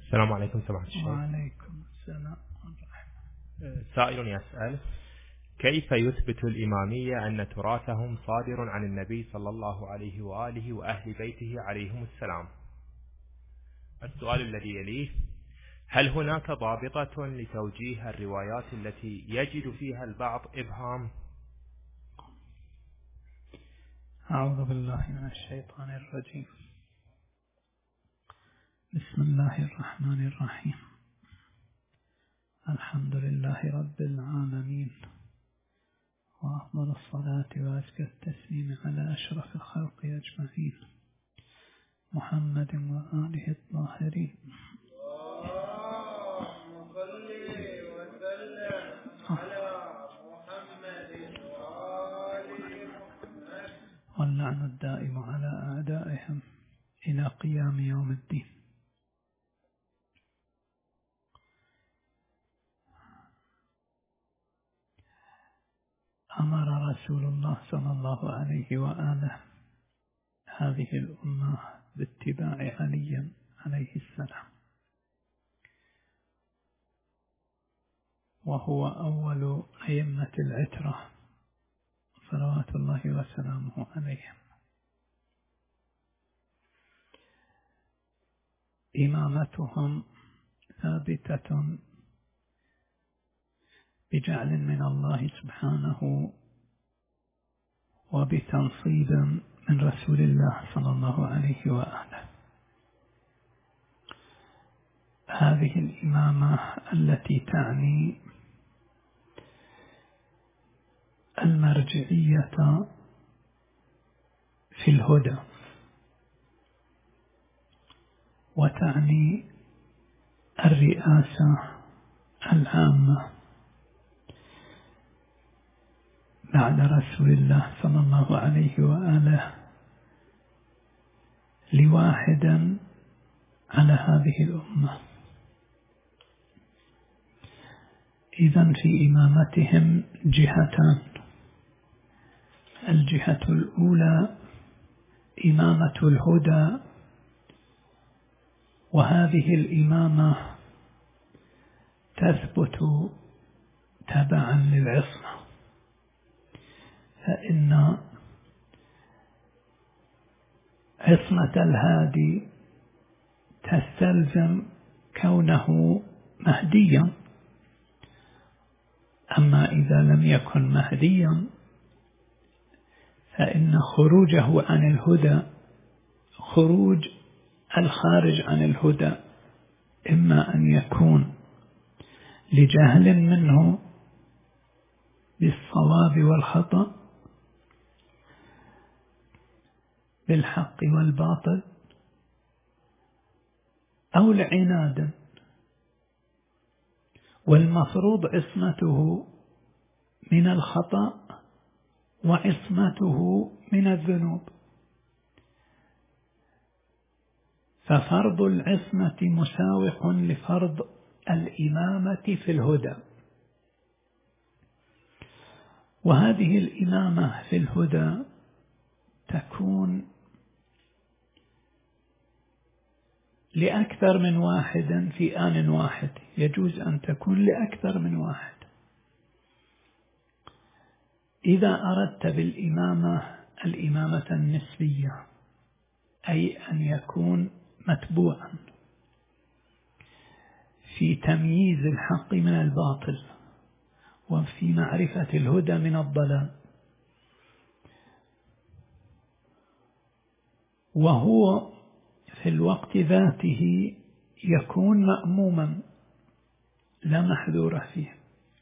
السلام عليكم سماحة الشيخ. وعليكم السلام. سائل يسأل: كيف يثبت الإمامية أن تراثهم صادر عن النبي صلى الله عليه وآله وأهل بيته عليهم السلام؟ السؤال الذي يليه: هل هناك ضابطة لتوجيه الروايات التي يجد فيها البعض إبهام؟ أعوذ بالله من الشيطان الرجيم. بسم الله الرحمن الرحيم. الحمد لله رب العالمين، وأفضل الصلاة وأزكى التسليم على أشرف الخلق أجمعين، محمد وآله الطاهرين. اللهم صل وسلم على محمد وآل محمد. واللعن الدائم على أعدائهم إلى قيام يوم الدين. أمر رسول الله صلى الله عليه وآله هذه الأمة باتباع علي عليه السلام، وهو أول أئمة العترة صلوات الله وسلامه عليهم. إمامتهم ثابتة بجعل من الله سبحانه وبتنصيب من رسول الله صلى الله عليه وآله. هذه الإمامة التي تعني المرجعية في الهدى، وتعني الرئاسة العامة بعد رسول الله صلى الله عليه وآله لواحدا على هذه الأمة. إذن في إمامتهم جهتان: الجهة الأولى إمامة الهدى، وهذه الإمامة تثبت تبعا للعصمة، فإن عصمة الهادي تستلزم كونه مهديا. أما إذا لم يكن مهديا فإن خروجه عن الهدى خروج الخارج عن الهدى، إما أن يكون لجهل منه بالصواب والخطأ، بالحق والباطل، أو لعناد، والمفروض عصمته من الخطأ وعصمته من الذنوب. ففرض العصمة مساوق لفرض الإمامة في الهدى، وهذه الإمامة في الهدى تكون لأكثر من واحد في آن واحد، يجوز أن تكون لأكثر من واحد. إذا أردت بالإمامة الإمامة النسبية، أي أن يكون متبوعا في تمييز الحق من الباطل، وفي معرفة الهدى من الضلال، وهو في الوقت ذاته يكون مأموما لا محذور فيه.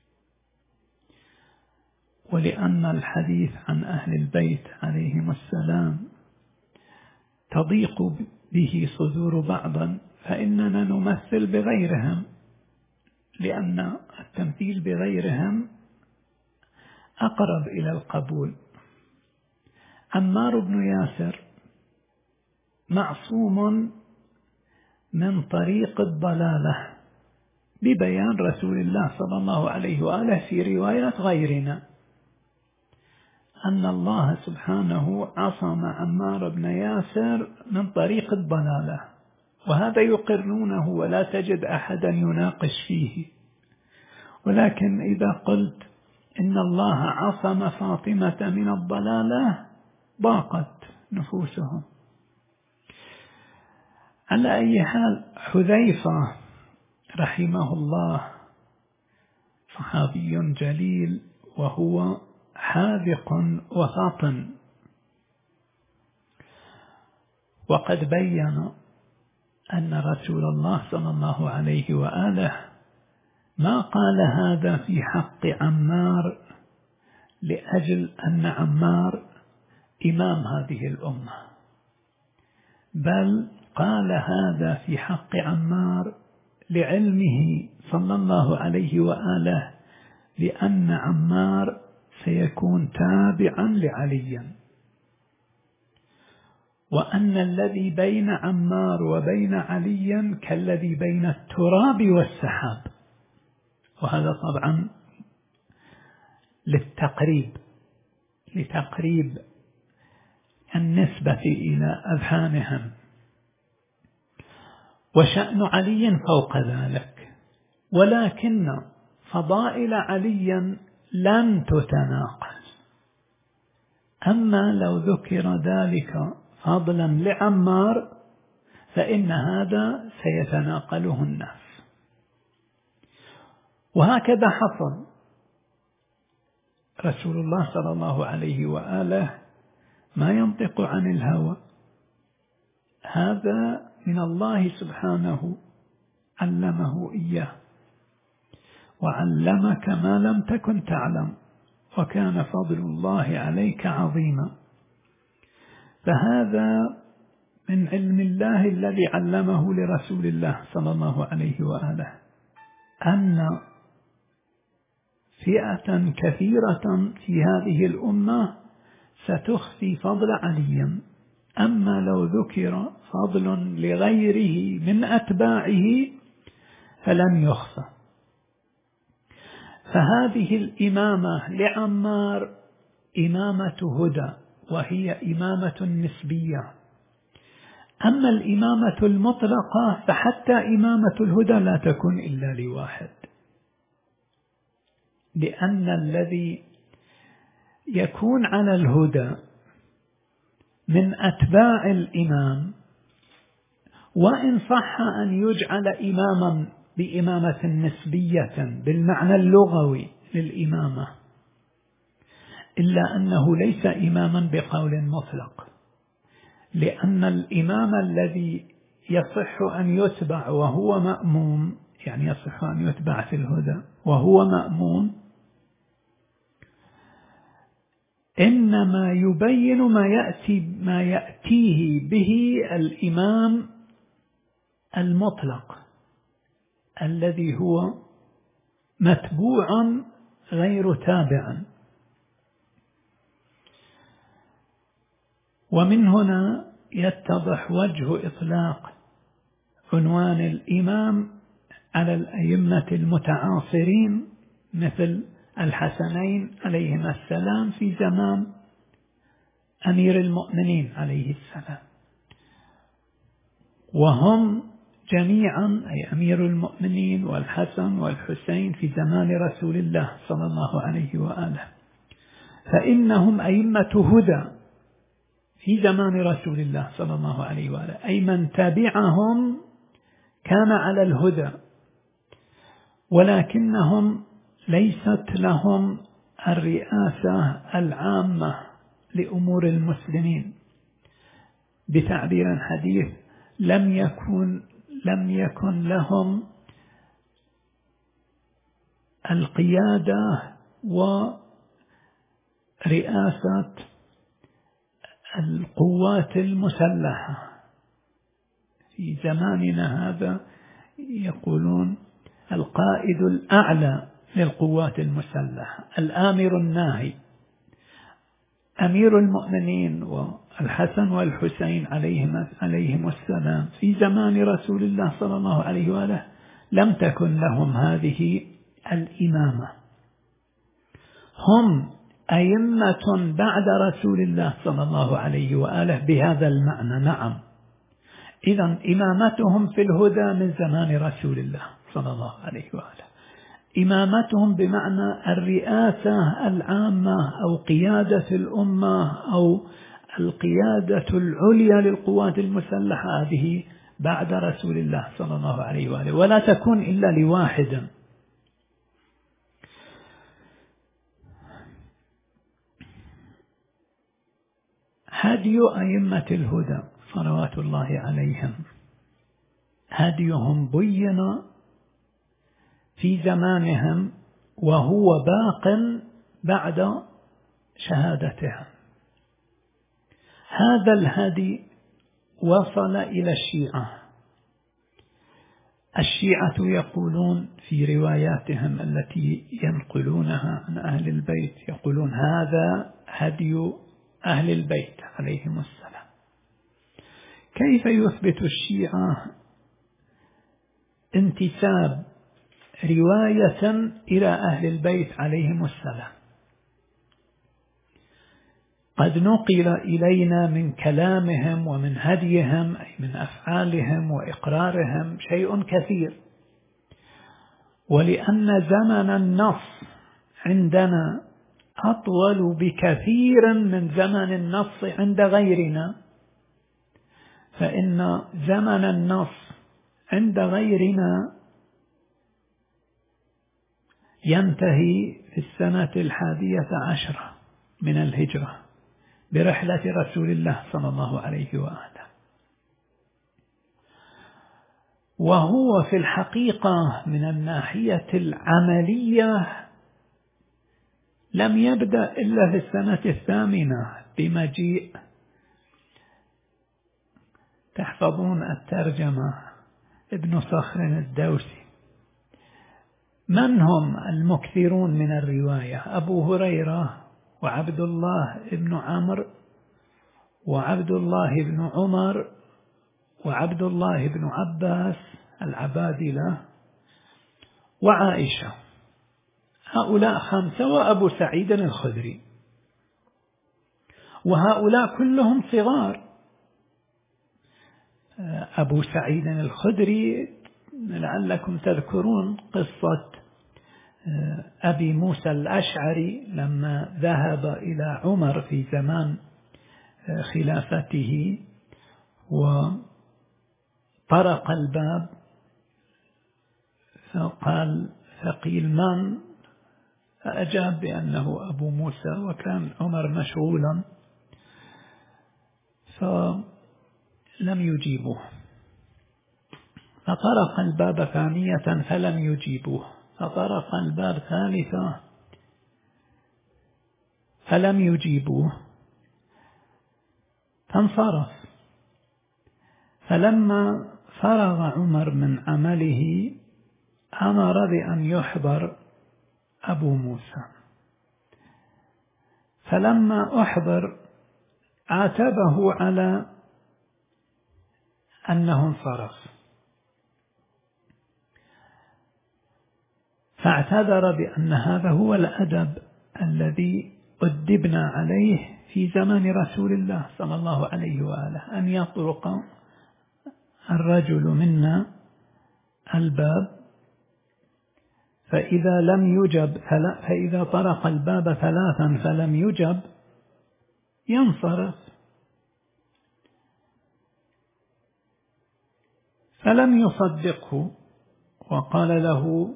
ولأن الحديث عن أهل البيت عليهم السلام تضيق به صدور بعضا، فإننا نمثل بغيرهم، لأن التمثيل بغيرهم أقرب إلى القبول. عمار بن ياسر معصوم من طريق الضلالة ببيان رسول الله صلى الله عليه وآله في رواية غيرنا أن الله سبحانه عصم عمار بن ياسر من طريق الضلالة، وهذا يقرونه ولا تجد أحدا يناقش فيه. ولكن إذا قلت إن الله عصم فاطمة من الضلالة ضاقت نفوسهم. على أي حال، حذيفة رحمه الله صحابي جليل، وهو حاذق وفاطن، وقد بين أن رسول الله صلى الله عليه وآله ما قال هذا في حق عمار لأجل أن عمار إمام هذه الأمة، بل قال هذا في حق عمار لعلمه صلى الله عليه وآله لأن عمار سيكون تابعا لعلي، وأن الذي بين عمار وبين علي كالذي بين التراب والسحاب. وهذا طبعا لتقريب النسبة إلى أذهانهم. وشأن علي فوق ذلك، ولكن فضائل علي لن تتناقض. أما لو ذكر ذلك فضلا لعمار فإن هذا سيتناقله الناس. وهكذا حصل. رسول الله صلى الله عليه وآله ما ينطق عن الهوى، هذا من الله سبحانه، علمه إياه، وعلمك ما لم تكن تعلم، وكان فضل الله عليك عظيما. فهذا من علم الله الذي علمه لرسول الله صلى الله عليه وآله، أن فئة كثيرة في هذه الأمة ستخفي فضل علي، أما لو ذكر فضل لغيره من أتباعه فلن يخفى. فهذه الإمامة لعمار إمامة هدى، وهي إمامة نسبية. أما الإمامة المطلقة فحتى إمامة الهدى لا تكون إلا لواحد، لأن الذي يكون على الهدى من أتباع الإمام، وإن صح أن يجعل إماما بإمامة نسبية بالمعنى اللغوي للإمامة، إلا أنه ليس إماما بقول مطلق، لأن الإمام الذي يصح أن يتبع وهو مأموم، يعني يصح أن يتبع في الهدى وهو مأموم، إنما يبين ما يأتيه به الإمام المطلق الذي هو متبوع غير تابع. ومن هنا يتضح وجه إطلاق عنوان الإمام على الأئمة المتعاصرين مثل الحسنين عليهما السلام في زمان أمير المؤمنين عليه السلام، وهم جميعا أي أمير المؤمنين والحسن والحسين في زمان رسول الله صلى الله عليه وآله، فإنهم أئمة هدى في زمان رسول الله صلى الله عليه وآله، أي من تبعهم كان على الهدى، ولكنهم ليست لهم الرئاسة العامة لأمور المسلمين. بتعبير حديث لم يكن لهم القيادة ورئاسة القوات المسلحة. في زماننا هذا يقولون القائد الأعلى للقوات المسلحة، الآمر الناهي. أمير المؤمنين والحسن والحسين عليهم السلام في زمان رسول الله صلى الله عليه وآله لم تكن لهم هذه الإمامة، هم أئمة بعد رسول الله صلى الله عليه وآله بهذا المعنى، نعم، إذن إمامتهم في الهدى من زمان رسول الله صلى الله عليه وآله. إمامتهم بمعنى الرئاسة العامة أو قيادة الأمة أو القيادة العليا للقوات المسلحة، هذه بعد رسول الله صلى الله عليه وآله، ولا تكون إلا لواحد. هدي أئمة الهدى صلوات الله عليهم، هديهم بين في زمانهم وهو باق بعد شهادتهم. هذا الهدي وصل إلى الشيعة. الشيعة يقولون في رواياتهم التي ينقلونها عن أهل البيت، يقولون هذا هدي أهل البيت عليهم السلام. كيف يثبت الشيعة انتساب رواية إلى أهل البيت عليهم السلام؟ قد نقل إلينا من كلامهم ومن هديهم أي من أفعالهم وإقرارهم شيء كثير، ولأن زمن النص عندنا أطول بكثير من زمن النص عند غيرنا، فإن زمن النص عند غيرنا ينتهي في السنة 11 من الهجرة برحلة رسول الله صلى الله عليه وآله، وهو في الحقيقة من الناحية العملية لم يبدأ إلا في السنة 8 بمجيء، تحفظون الترجمة، ابن صخر الدوسي. من هم المكثرون من الرواية؟ أبو هريرة وعبد الله بن عمرو وعبد الله بن عمر وعبد الله بن عباس العبادلة وعائشة، هؤلاء 5، وأبو سعيد الخدري، وهؤلاء كلهم صغار. أبو سعيد الخدري لعلكم تذكرون قصة أبي موسى الأشعري لما ذهب إلى عمر في زمان خلافته وطرق الباب، فقيل من؟ فأجاب بأنه أبو موسى، وكان عمر مشغولا فلم يجيبوه، فطرق الباب ثانية فلم يجيبوه، فطرق الباب ثالثة فلم يجيبوه، فانصرف. فلما فرغ عمر من عمله أمر بأن يحضر أبو موسى، فلما أحضر عاتبه على أنه انصرف، فاعتذر بأن هذا هو الأدب الذي أدبنا عليه في زمان رسول الله صلى الله عليه وآله، أن يطرق الرجل منا الباب فإذا لم يجب، فإذا طرق الباب 3 فلم يجب ينصرف. فلم يصدقه وقال له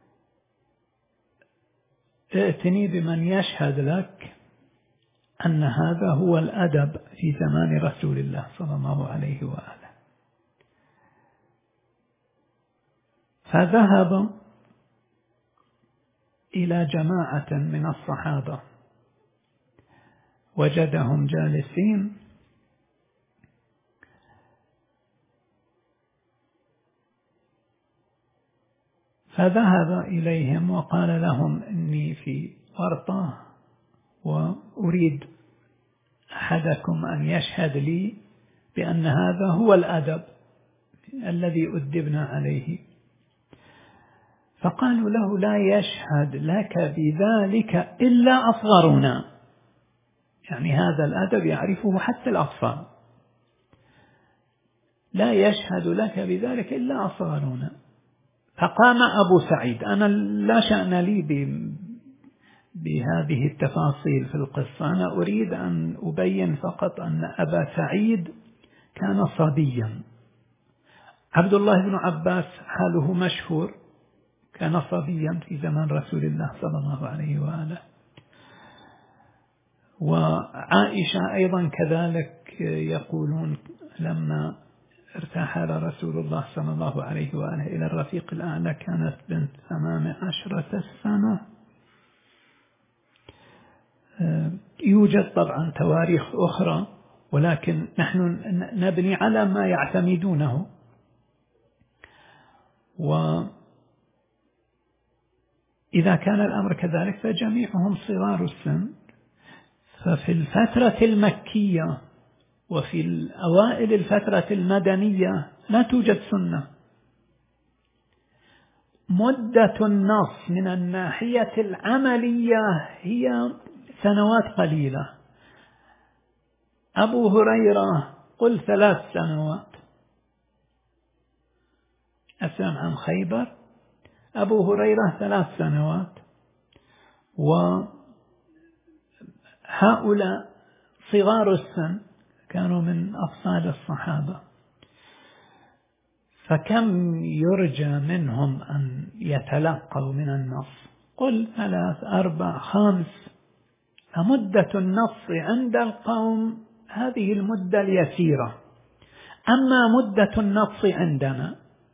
ائتني بمن يشهد لك أن هذا هو الأدب في زمان رسول الله صلى الله عليه وآله. فذهب إلى جماعة من الصحابة وجدهم جالسين، فذهب إليهم وقال لهم إني في ورطة وأريد أحدكم أن يشهد لي بأن هذا هو الأدب الذي أدبنا عليه. فقالوا له لا يشهد لك بذلك إلا أصغرنا، يعني هذا الأدب يعرفه حتى الأطفال. لا يشهد لك بذلك إلا أصغرنا. فقام أبو سعيد، أنا لا شأن لي بهذه التفاصيل في القصة، أنا أريد أن أبين فقط أن أبا سعيد كان صبيا. عبد الله بن عباس حاله مشهور، كان صبيا في زمان رسول الله صلى الله عليه وآله، وعائشة أيضا كذلك يقولون لما ارتحل رسول الله صلى الله عليه وآله إلى الرفيق الأعلى كانت بنت 18 سنة. يوجد طبعا تواريخ أخرى، ولكن نحن نبني على ما يعتمدونه. وإذا كان الأمر كذلك فجميعهم صغار السن. ففي الفترة المكية وفي الأوائل الفترة المدنية لا توجد سنة. مدة النص من الناحية العملية هي سنوات قليلة. أبو هريرة قل 3 سنوات، أسلم عن خيبر، أبو هريرة 3 سنوات، وهؤلاء صغار السن كانوا من أفصال الصحابة، فكم يرجى منهم أن يتلقوا من النص؟ قل 3 4 5. فمدة النص عند القوم هذه المدة اليسيرة. أما مدة النص عندنا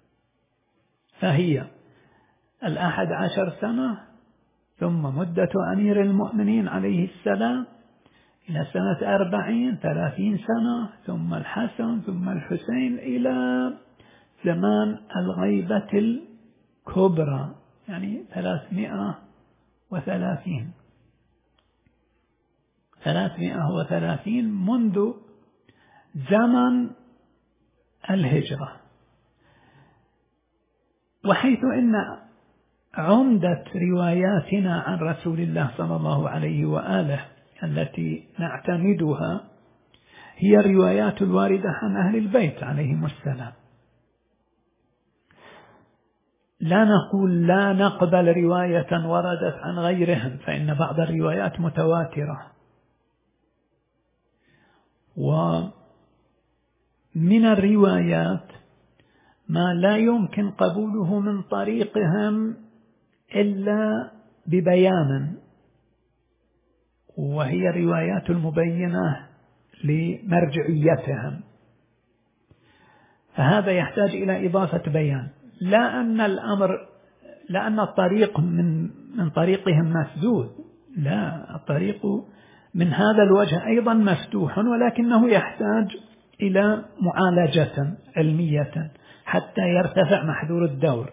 فهي 11 سنة، ثم مدة أمير المؤمنين عليه السلام إلى سنة 40 30 سنة، ثم الحسن ثم الحسين إلى زمان الغيبة الكبرى، يعني 330 منذ زمن الهجرة. وحيث إن عمدة رواياتنا عن رسول الله صلى الله عليه وآله التي نعتمدها هي الروايات الواردة عن أهل البيت عليهم السلام، لا نقول لا نقبل رواية وردت عن غيرهم، فإن بعض الروايات متواترة، ومن الروايات ما لا يمكن قبوله من طريقهم إلا ببيان، وهي الروايات المبينة لمرجعيتهم، فهذا يحتاج إلى إضافة بيان، لا أن الطريق من طريقهم مسدود، لا، الطريق من هذا الوجه أيضا مفتوح، ولكنه يحتاج إلى معالجة علمية حتى يرتفع محذور الدور.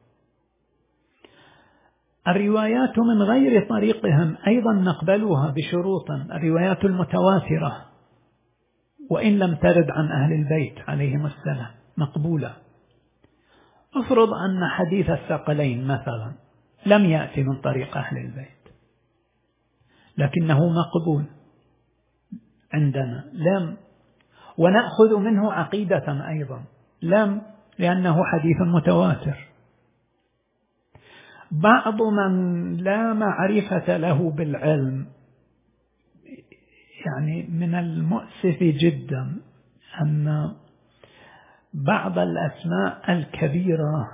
الروايات من غير طريقهم أيضا نقبلها بشروط. الروايات المتواترة وإن لم ترد عن أهل البيت عليهم السلام مقبولة. افرض أن حديث الثقلين مثلا لم يأتي من طريق أهل البيت لكنه مقبول عندنا، لم، ونأخذ منه عقيدة أيضا، لم، لأنه حديث متواتر. بعض من لا معرفة له بالعلم، يعني من المؤسف جدا أن بعض الأسماء الكبيرة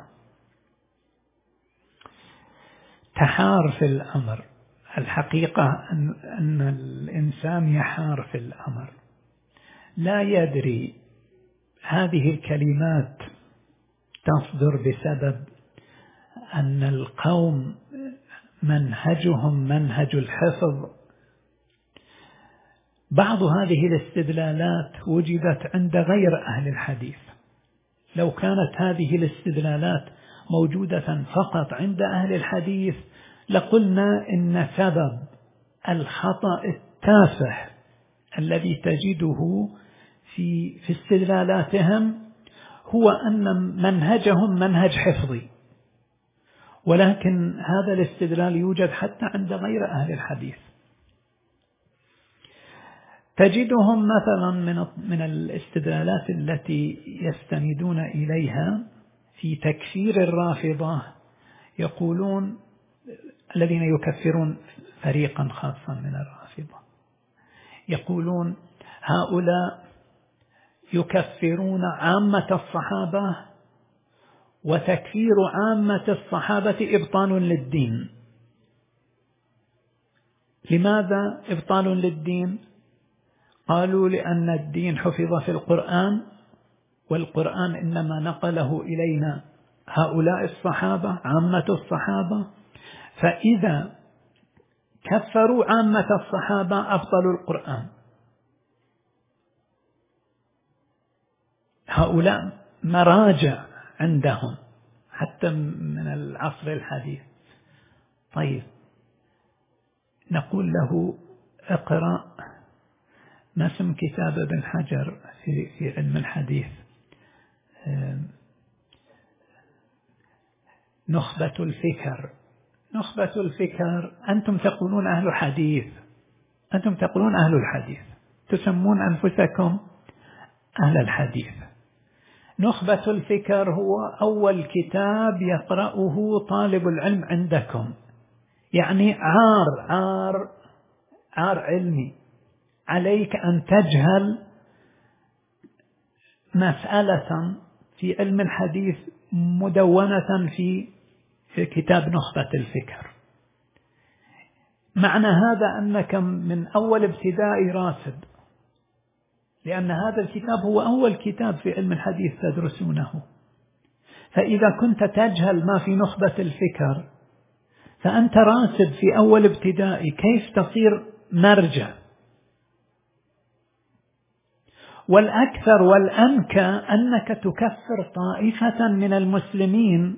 تحار في الأمر. الحقيقة أن الإنسان يحار في الأمر، لا يدري هذه الكلمات تصدر بسبب أن القوم منهجهم منهج الحفظ. بعض هذه الاستدلالات وجدت عند غير أهل الحديث. لو كانت هذه الاستدلالات موجودة فقط عند أهل الحديث لقلنا إن سبب الخطأ التافه الذي تجده في استدلالاتهم هو أن منهجهم منهج حفظي، ولكن هذا الاستدلال يوجد حتى عند غير أهل الحديث. تجدهم مثلا من الاستدلالات التي يستندون إليها في تكفير الرافضة، يقولون الذين يكفرون فريقا خاصا من الرافضة، يقولون هؤلاء يكفرون عامة الصحابة، وتكفير عامة الصحابة إبطال للدين. لماذا إبطال للدين؟ قالوا لأن الدين حفظ في القرآن، والقرآن إنما نقله إلينا هؤلاء الصحابة عامة الصحابة، فإذا كفروا عامة الصحابة أبطلوا القرآن. هؤلاء مراجع عندهم حتى من العصر الحديث. طيب نقول له اقرأ ما اسم كتاب ابن حجر في علم الحديث، نخبة الفكر. نخبة الفكر، أنتم تقولون أهل حديث، أنتم تقولون أهل الحديث، تسمون أنفسكم أهل الحديث. نخبة الفكر هو أول كتاب يقرأه طالب العلم عندكم، يعني عار علمي عليك أن تجهل مسألة في علم الحديث مدونة في كتاب نخبة الفكر. معنى هذا أنك من أول ابتداء راسب، لأن هذا الكتاب هو أول كتاب في علم الحديث تدرسونه. فإذا كنت تجهل ما في نخبة الفكر فأنت راسب في أول ابتداء، كيف تصير مرجع؟ والأكثر والأنكى أنك تكفر طائفة من المسلمين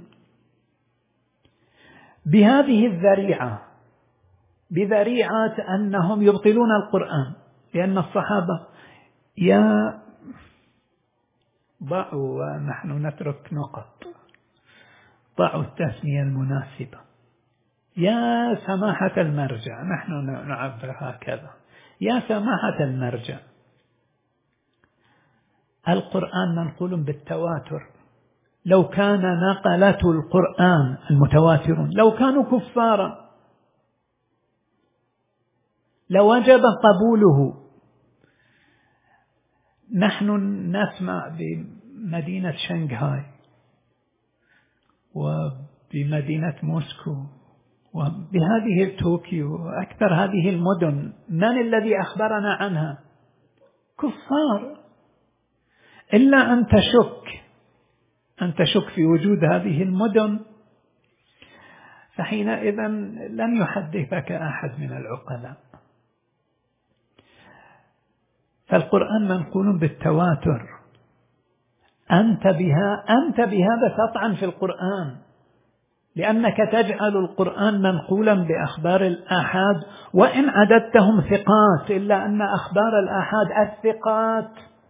بهذه الذريعة، بذريعة أنهم يبطلون القرآن، لأن الصحابة ضعوا ونحن نترك نقط، ضعوا التسمية المناسبة. يا سماحة المرجع، نحن نعبر هكذا، يا سماحة المرجع، القرآن منقول بالتواتر. لو كان نقلة القرآن المتواترون لو كانوا كفارا لوجب قبوله. نحن نسمع بمدينة شنغهاي وبمدينة موسكو وبهذه طوكيو وأكثر هذه المدن، من الذي أخبرنا عنها؟ كفار. إلا أن تشك في وجود هذه المدن، فحينئذ لن يحدثك أحد من العقلاء. فالقرآن منقول بالتواتر، أنت بهذا تطعن في القرآن، لأنك تجعل القرآن منقولا بأخبار الآحاد، وإن عددتهم ثقات، إلا أن أخبار الآحاد الثقات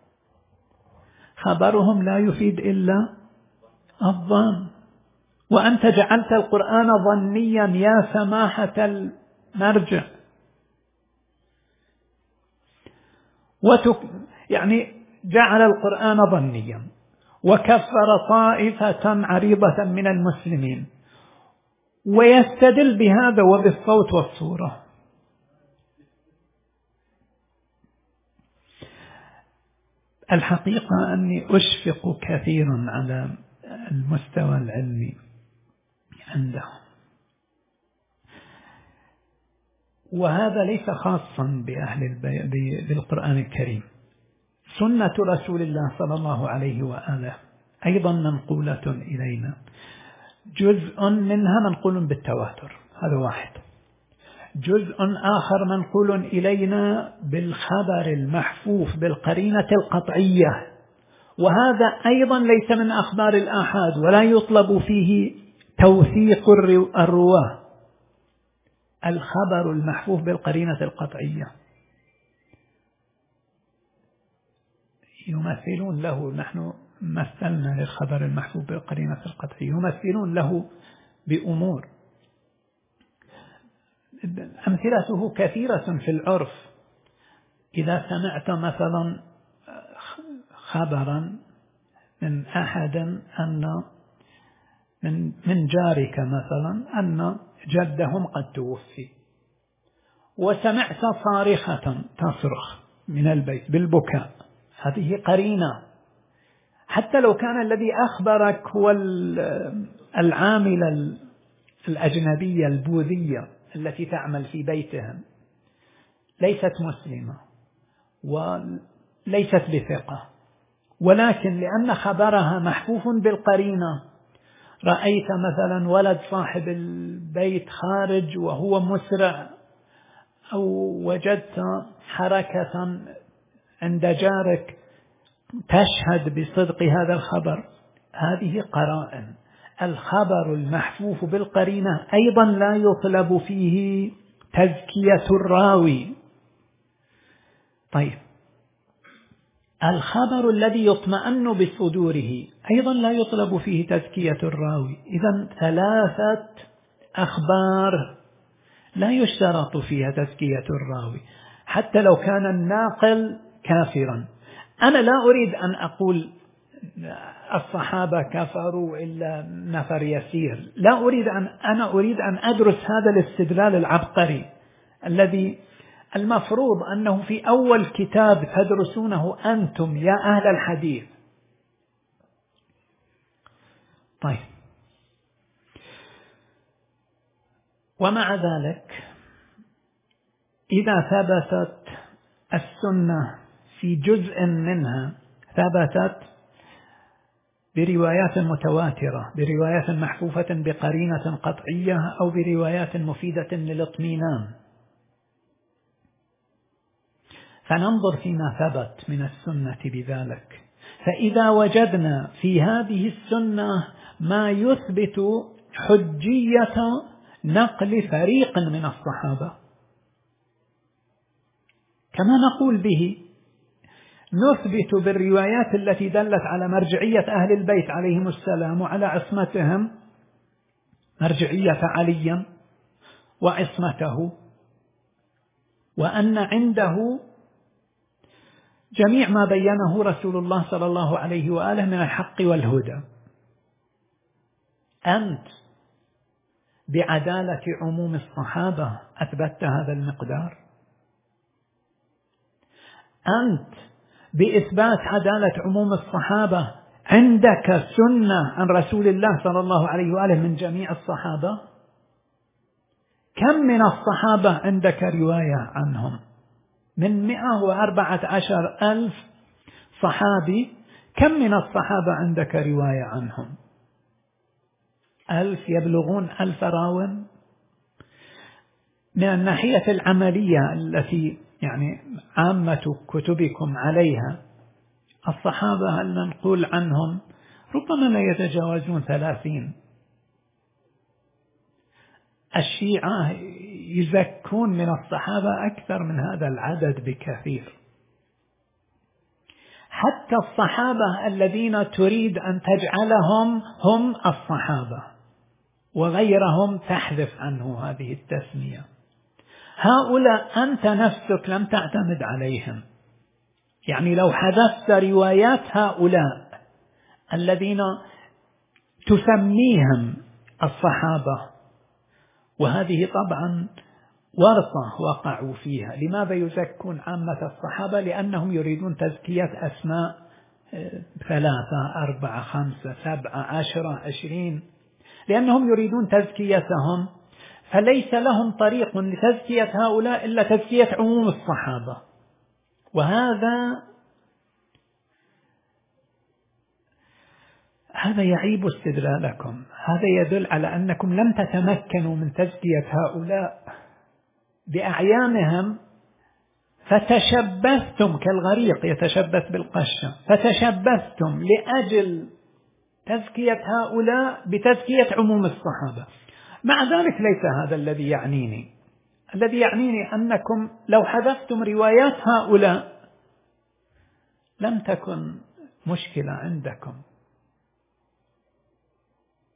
خبرهم لا يفيد إلا الظن، وأنت جعلت القرآن ظنيا يا سماحة المرجع. يعني جعل القرآن ظنيا وكفر طائفة عريضة من المسلمين، ويستدل بهذا وبالصوت والصورة. الحقيقة أني أشفق كثيرا على المستوى العلمي عندهم، وهذا ليس خاصا بالقرآن الكريم. سنة رسول الله صلى الله عليه وآله أيضا منقولة إلينا، جزء منها منقول بالتواتر، هذا واحد. جزء آخر منقول إلينا بالخبر المحفوف بالقرينة القطعية، وهذا أيضا ليس من أخبار الآحاد، ولا يطلب فيه توثيق الرواه. الخبر المحفوف بالقرينة القطعية يمثلون له، نحن مثلنا للخبر المحفوف بالقرينة القطعية، يمثلون له بأمور أمثلته كثيرة في العرف. إذا سمعت مثلا خبرا من أحد أن من جارك مثلا أن جدهم قد توفي، وسمعت صارخة تصرخ من البيت بالبكاء، هذه قرينة. حتى لو كان الذي أخبرك هو العاملة الأجنبية البوذية التي تعمل في بيتهم، ليست مسلمة وليست بثقة، ولكن لأن خبرها محفوف بالقرينة، رأيت مثلا ولد صاحب البيت خارج وهو مسرع، أو وجدت حركة عند جارك تشهد بصدق هذا الخبر، هذه قرائن. الخبر المحفوف بالقرينة أيضا لا يطلب فيه تزكية الراوي. طيب، الخبر الذي يطمئن بصدوره أيضا لا يطلب فيه تزكية الراوي. إذن 3 أخبار لا يشترط فيها تزكية الراوي حتى لو كان الناقل كافرا. أنا لا أريد أن أقول الصحابة كفروا إلا نفر يسير، لا أريد أنا أريد أن أدرس هذا الاستدلال العبقري الذي المفروض أنه في أول كتاب تدرسونه أنتم يا أهل الحديث. طيب، ومع ذلك إذا ثبتت السنة في جزء منها ثبتت بروايات متواترة، بروايات محفوفة بقرينة قطعية، أو بروايات مفيدة للاطمئنان، فننظر فيما ثبت من السنة بذلك. فإذا وجدنا في هذه السنة ما يثبت حجية نقل فريق من الصحابة كما نقول به، نثبت بالروايات التي دلت على مرجعية أهل البيت عليهم السلام وعلى عصمتهم، مرجعية علي وعصمته، وأن عنده جميع ما بينه رسول الله صلى الله عليه وآله من الحق والهدى. أنت بعدالة عموم الصحابة أثبتت هذا المقدار؟ أنت بإثبات عدالة عموم الصحابة عندك سنة عن رسول الله صلى الله عليه وآله من جميع الصحابة؟ كم من الصحابة عندك رواية عنهم؟ من 114,000 صحابي، كم من الصحابة عندك رواية عنهم؟ 1000 يبلغون 1000 راو؟ من الناحية العملية التي يعني عامة كتبكم عليها، الصحابة هل نقول عنهم ربما لا يتجاوزون 30. الشيعة يزكون من الصحابة أكثر من هذا العدد بكثير. حتى الصحابة الذين تريد أن تجعلهم هم الصحابة وغيرهم تحذف عنه هذه التسمية، هؤلاء أنت نفسك لم تعتمد عليهم. يعني لو حذفت روايات هؤلاء الذين تسميهم الصحابة، وهذه طبعا ورطة وقعوا فيها. لماذا يزكون عامة الصحابة؟ لأنهم يريدون تزكية أسماء 3 4 5 7 10 20، لأنهم يريدون تزكيتهم، فليس لهم طريق لتزكية هؤلاء إلا تزكية عموم الصحابة. وهذا يعيب استدلالكم، هذا يدل على أنكم لم تتمكنوا من تزكية هؤلاء بأعيانهم، فتشبثتم كالغريق يتشبث بالقشة، فتشبثتم لأجل تزكية هؤلاء بتزكية عموم الصحابة. مع ذلك ليس هذا الذي يعنيني. الذي يعنيني أنكم لو حذفتم روايات هؤلاء لم تكن مشكلة عندكم.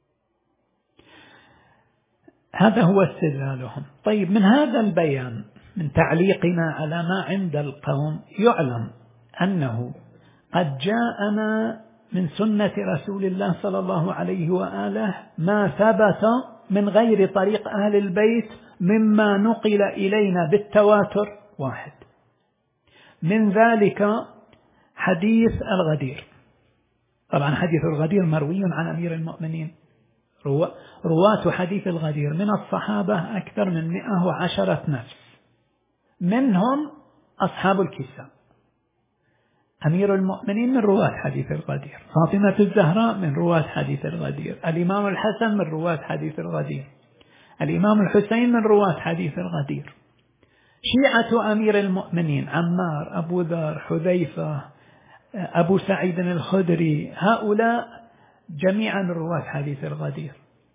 هذا هو استدلالهم. طيب، من هذا البيان من تعليقنا على ما عند القوم يعلم أنه قد جاءنا من سنة رسول الله صلى الله عليه وآله ما ثبت من غير طريق أهل البيت مما نقل إلينا بالتواتر. واحد من ذلك حديث الغدير. طبعا حديث الغدير مروي عن أمير المؤمنين. رواة حديث الغدير من الصحابة أكثر من 110 نفس، منهم أصحاب الكساء. أمير المؤمنين من رواة حديث الغدير، فاطمة الزهراء من رواة حديث الغدير، الإمام الحسن من رواة حديث الغدير، الإمام الحسين من رواة حديث الغدير. شيعة أمير المؤمنين عمار، أبو ذر، حذيفة، أبو سعيد الخدري، هؤلاء جميعا من رواة حديث الغدير.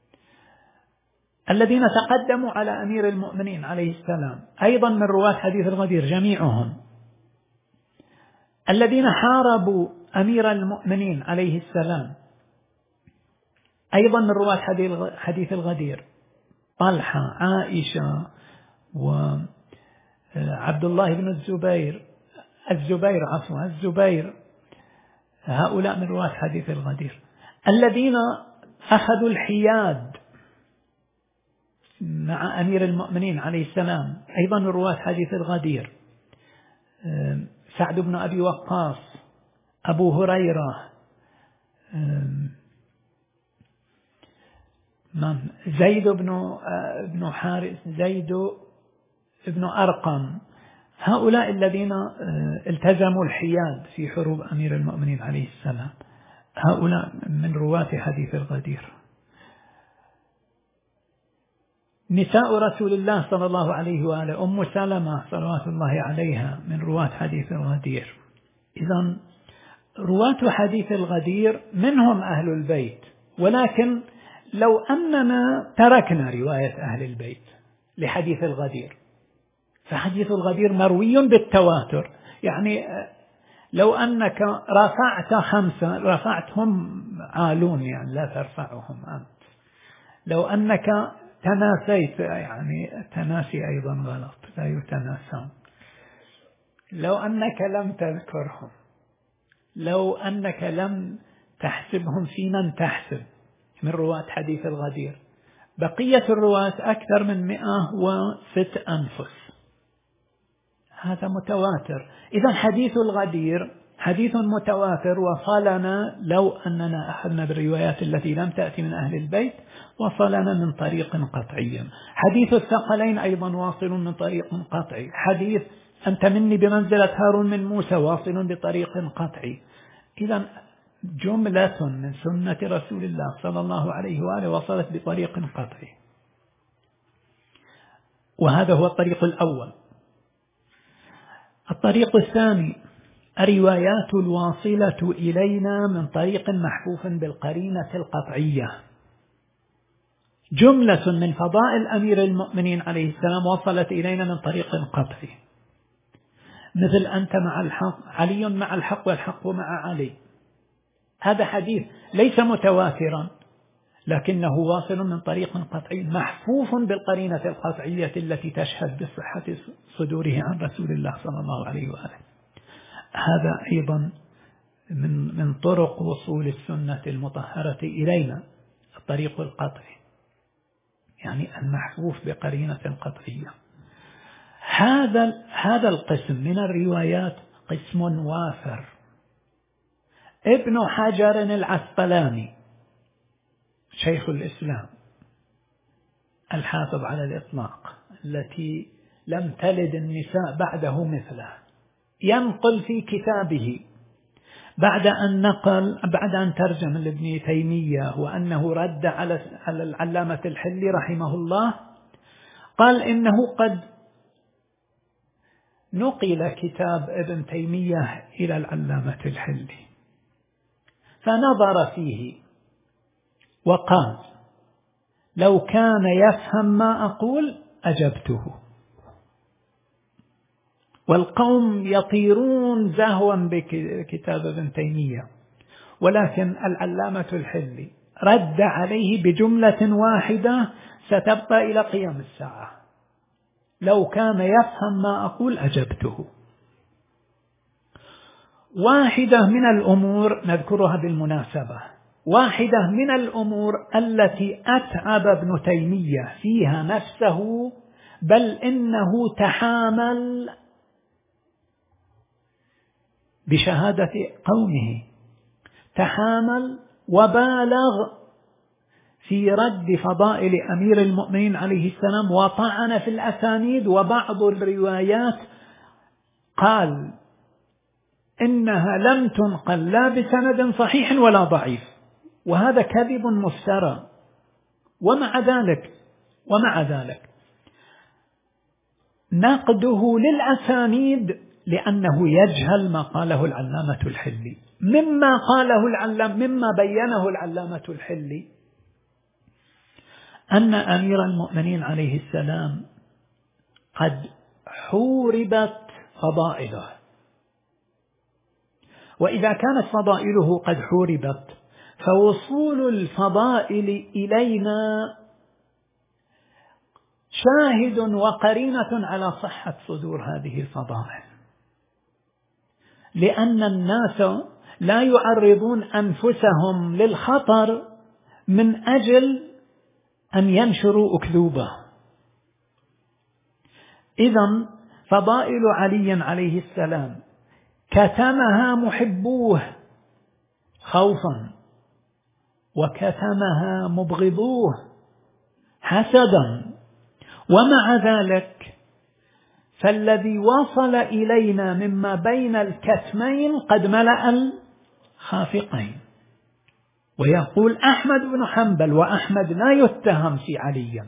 الذين تقدموا على أمير المؤمنين عليه السلام أيضا من رواة حديث الغدير جميعهم. الذين حاربوا أمير المؤمنين عليه السلام أيضا من رواة حديث الغدير، طلحة، عائشة، وعبد الله بن الزبير، هؤلاء من رواة حديث الغدير. الذين أخذوا الحياد مع أمير المؤمنين عليه السلام أيضا من رواة حديث الغدير، سعد بن أبي وقاص، أبو هريرة، زيد بن حارث، زيد بن أرقم، هؤلاء الذين التزموا الحياد في حروب أمير المؤمنين عليه السلام، هؤلاء من رواة حديث الغدير. نساء رسول الله صلى الله عليه وآله، أم سلمة صلوات الله عليها من رواة حديث الغدير. إذن رواة حديث الغدير منهم أهل البيت، ولكن لو أننا تركنا رواية أهل البيت لحديث الغدير، فحديث الغدير مروي بالتواتر. يعني لو أنك رفعت 5 رفعتهم عالون، يعني لا ترفعهم أنت. لو أنك تناسيت، يعني التناسي أيضا غلط، لا يتناسون. لو أنك لم تذكرهم، لو أنك لم تحسبهم في من تحسب من رواة حديث الغدير، بقية الرواة أكثر من 106 أنفس، هذا متواتر. إذا حديث الغدير حديث متواتر وصلنا، لو أننا أخذنا بالروايات التي لم تأتي من أهل البيت وصلنا من طريق قطعي. حديث الثقلين أيضا واصل من طريق قطعي. حديث أنت مني بمنزلة هارون من موسى واصل بطريق قطعي. إذا جملة من سنة رسول الله صلى الله عليه وآله وصلت بطريق قطعي، وهذا هو الطريق الأول. الطريق الثاني الروايات الواصلة إلينا من طريق محفوف بالقرينة القطعية. جملة من فضائل أمير المؤمنين عليه السلام وصلت إلينا من طريق قطعي، مثل أنت مع الحق، علي مع الحق، والحق مع علي. هذا حديث ليس متواترا لكنه واصل من طريق قطعي محفوف بالقرينة القطعية التي تشهد بصحة صدوره عن رسول الله صلى الله عليه وآله. هذا أيضا من طرق وصول السنة المطهرة إلينا، الطريق القطعي، يعني المحفوف بقرينة قطعية. هذا القسم من الروايات قسم وافر. ابن حجر العسقلاني شيخ الإسلام الحافظ على الإطلاق التي لم تلد النساء بعده مثله، ينقل في كتابه بعد أن ترجم لابن تيمية وأنه رد على العلامة الحلي رحمه الله، قال إنه قد نقل كتاب ابن تيمية إلى العلامة الحلي فنظر فيه وقال لو كان يفهم ما أقول أجبته. والقوم يطيرون زهوا بكتاب ابن تيمية، ولكن العلامة الحلي رد عليه بجملة واحدة ستبقى إلى قيام الساعة. لو كان يفهم ما أقول أجبته. واحدة من الأمور نذكرها بالمناسبة، واحدة من الأمور التي أتعب ابن تيمية فيها نفسه، بل إنه تحامل بشهادة قومه، تحامل وبالغ في رد فضائل أمير المؤمنين عليه السلام، وطعن في الأسانيد، وبعض الروايات قال إنها لم تنقل لا بسند صحيح ولا ضعيف، وهذا كذب مفترى. ومع ذلك نقده للأسانيد لأنه يجهل ما قاله العلامة الحلي. مما بينه العلامة الحلي أن أمير المؤمنين عليه السلام قد حوربت فضائله، وإذا كانت فضائله قد حوربت فوصول الفضائل إلينا شاهد وقرينة على صحة صدور هذه الفضائل، لأن الناس لا يعرضون أنفسهم للخطر من أجل أن ينشروا أكذوبة. إذن فضائل علي عليه السلام كتمها محبوه خوفا، وكتمها مبغضوه حسدا، ومع ذلك فالذي وصل إلينا مما بين الكتمين قد ملأ الخافقين. ويقول أحمد بن حنبل، وأحمد لا يتهم في علي،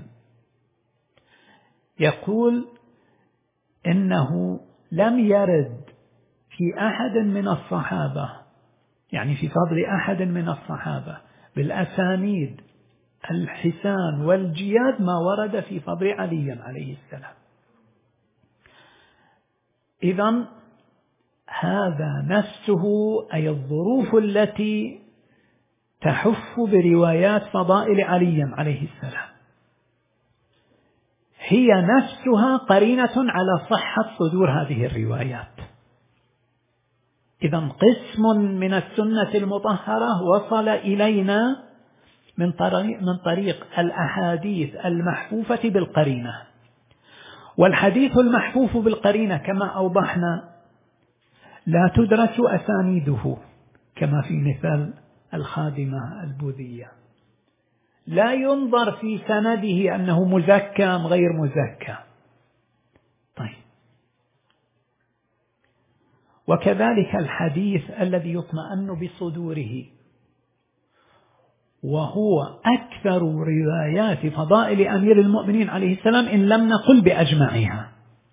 يقول إنه لم يرد في أحد من الصحابة، يعني في فضل أحد من الصحابة بالأسانيد الحسان والجياد ما ورد في فضل علي عليه السلام. إذن هذا نفسه، أي الظروف التي تحف بروايات فضائل علي عليه السلام، هي نفسها قرينة على صحة صدور هذه الروايات. إذن قسم من السنة المطهرة وصل إلينا من طريق الأحاديث المحفوفة بالقرينة، والحديث المحفوف بالقرينة كما أوضحنا لا تدرس أسانيده، كما في مثال الخادمة البوذية، لا ينظر في سنده أنه مزكى أم غير مزكى. طيب، وكذلك الحديث الذي يطمئن بصدوره، وهو أكثر روايات فضائل أمير المؤمنين عليه السلام إن لم نقل بأجمعها،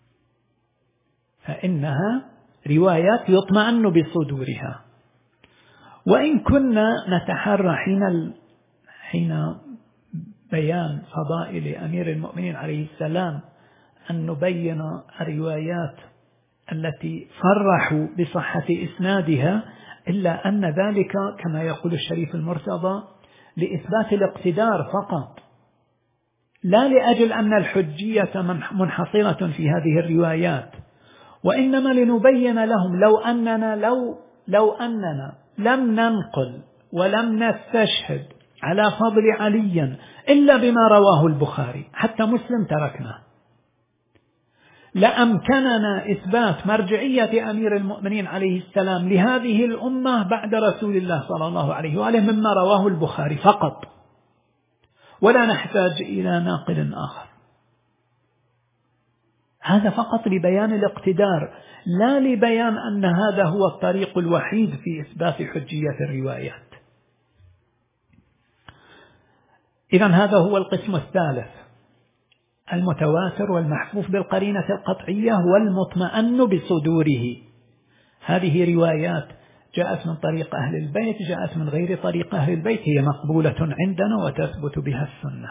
فإنها روايات يطمئن بصدورها. وإن كنا نتحرى حين بيان فضائل أمير المؤمنين عليه السلام أن نبين الروايات التي صرحوا بصحة إسنادها، إلا أن ذلك كما يقول الشريف المرتضى لإثبات الاقتدار فقط، لا لأجل أن الحجية منحصرة في هذه الروايات، وإنما لنبين لهم لو أننا لم ننقل ولم نستشهد على فضل علي إلا بما رواه البخاري، حتى مسلم تركنا، لأمكننا إثبات مرجعية أمير المؤمنين عليه السلام لهذه الأمة بعد رسول الله صلى الله عليه وآله مما رواه البخاري فقط، ولا نحتاج إلى ناقل آخر. هذا فقط لبيان الاقتدار، لا لبيان أن هذا هو الطريق الوحيد في إثبات حجية الروايات. إذن هذا هو القسم الثالث، المتواتر والمحفوف بالقرينة القطعية والمطمئن بصدوره. هذه روايات جاءت من طريق أهل البيت، جاءت من غير طريق أهل البيت، هي مقبولة عندنا وتثبت بها السنة.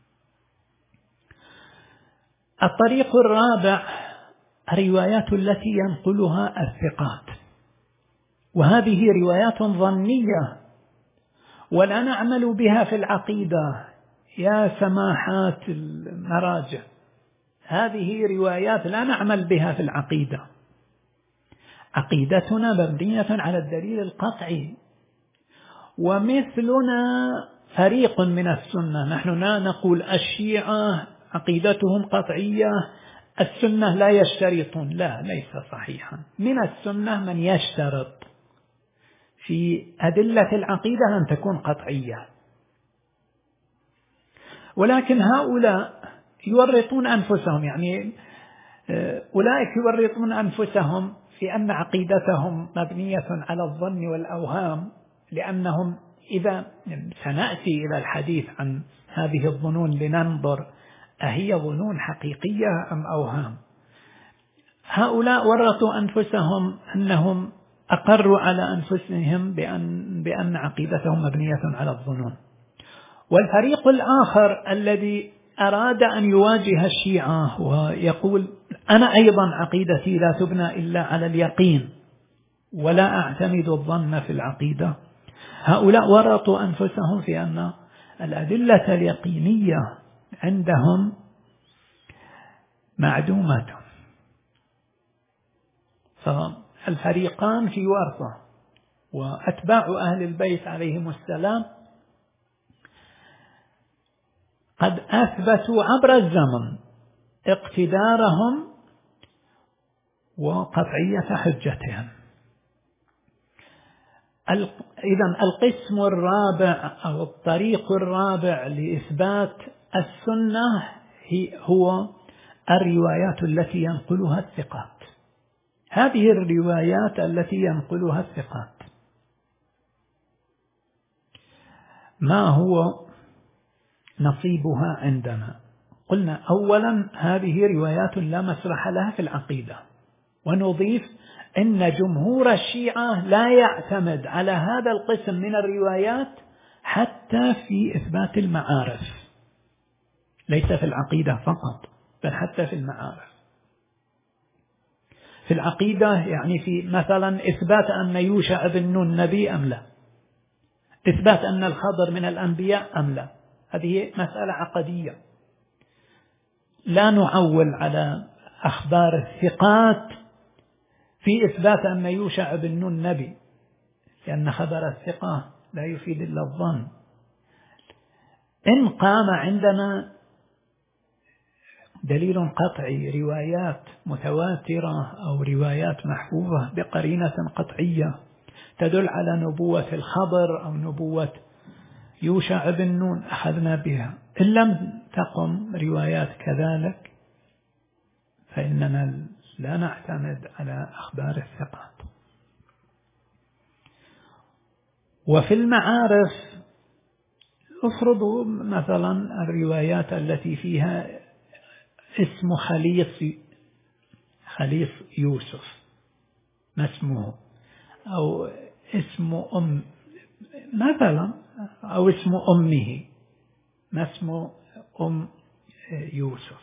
الطريق الرابع الروايات التي ينقلها الثقات، وهذه روايات ظنية ولا نعمل بها في العقيدة يا سماحات المراجع، هذه روايات لا نعمل بها في العقيدة. عقيدتنا مبنية على الدليل القطعي، ومثلنا فريق من السنة. نحن لا نقول الشيعة عقيدتهم قطعية، السنة لا يشترطون، لا، ليس صحيحا. من السنة من يشترط في أدلة العقيدة أن تكون قطعية، ولكن هؤلاء يورطون أنفسهم، يعني أولئك يورطون أنفسهم في أن عقيدتهم مبنية على الظن والأوهام، لأنهم إذا سنأتي إلى الحديث عن هذه الظنون لننظر أهي ظنون حقيقية أم أوهام. هؤلاء ورطوا أنفسهم أنهم أقروا على أنفسهم بأن عقيدتهم مبنية على الظنون. والفريق الآخر الذي أراد أن يواجه الشيعة ويقول أنا أيضا عقيدتي لا تبنى إلا على اليقين ولا أعتمد الظن في العقيدة، هؤلاء ورطوا أنفسهم في أن الأدلة اليقينية عندهم معدومة. فالفريقان في ورطة، وأتباع أهل البيت عليهم السلام قد أثبتوا عبر الزمن اقتدارهم وقطعية حجتهم. إذن القسم الرابع أو الطريق الرابع لإثبات السنة هو الروايات التي ينقلها الثقات. هذه الروايات التي ينقلها الثقات ما هو نصيبها عندنا؟ قلنا أولا هذه روايات لا مسرح لها في العقيدة، ونضيف إن جمهور الشيعة لا يعتمد على هذا القسم من الروايات حتى في إثبات المعارف، ليس في العقيدة فقط بل حتى في المعارف. في العقيدة يعني في مثلا إثبات أن يوشع بن نون نبي أم لا، إثبات أن الخضر من الأنبياء أم لا، هذه مسألة عقدية. لا نعول على أخبار الثقات في إثبات أن يوشع بن نون نبي، لأن خبر الثقة لا يفيد إلا الظن. إن قام عندنا دليل قطعي، روايات متواترة أو روايات محفوظة بقرينة قطعية تدل على نبوة الخضر أو نبوة يوشع بن نون، أخذنا بها. إن لم تقم روايات كذلك فإننا لا نعتمد على أخبار الثقات. وفي المعارف افرضوا مثلا الروايات التي فيها اسم خليص يوسف ما اسمه، أو اسم مثلا، أو اسم أمه ما اسم يوسف،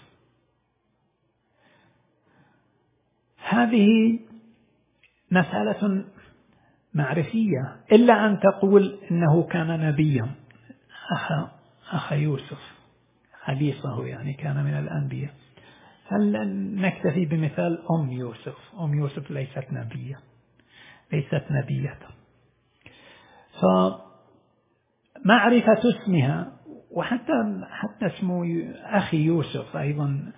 هذه مسألة معرفية، إلا أن تقول إنه كان نبيا، أخ يوسف خليصه يعني كان من الأنبياء، فلنكتفي بمثال يوسف. يوسف ليست نبية. فمعرفة اسمها وحتى اسم أخي يوسف أيضا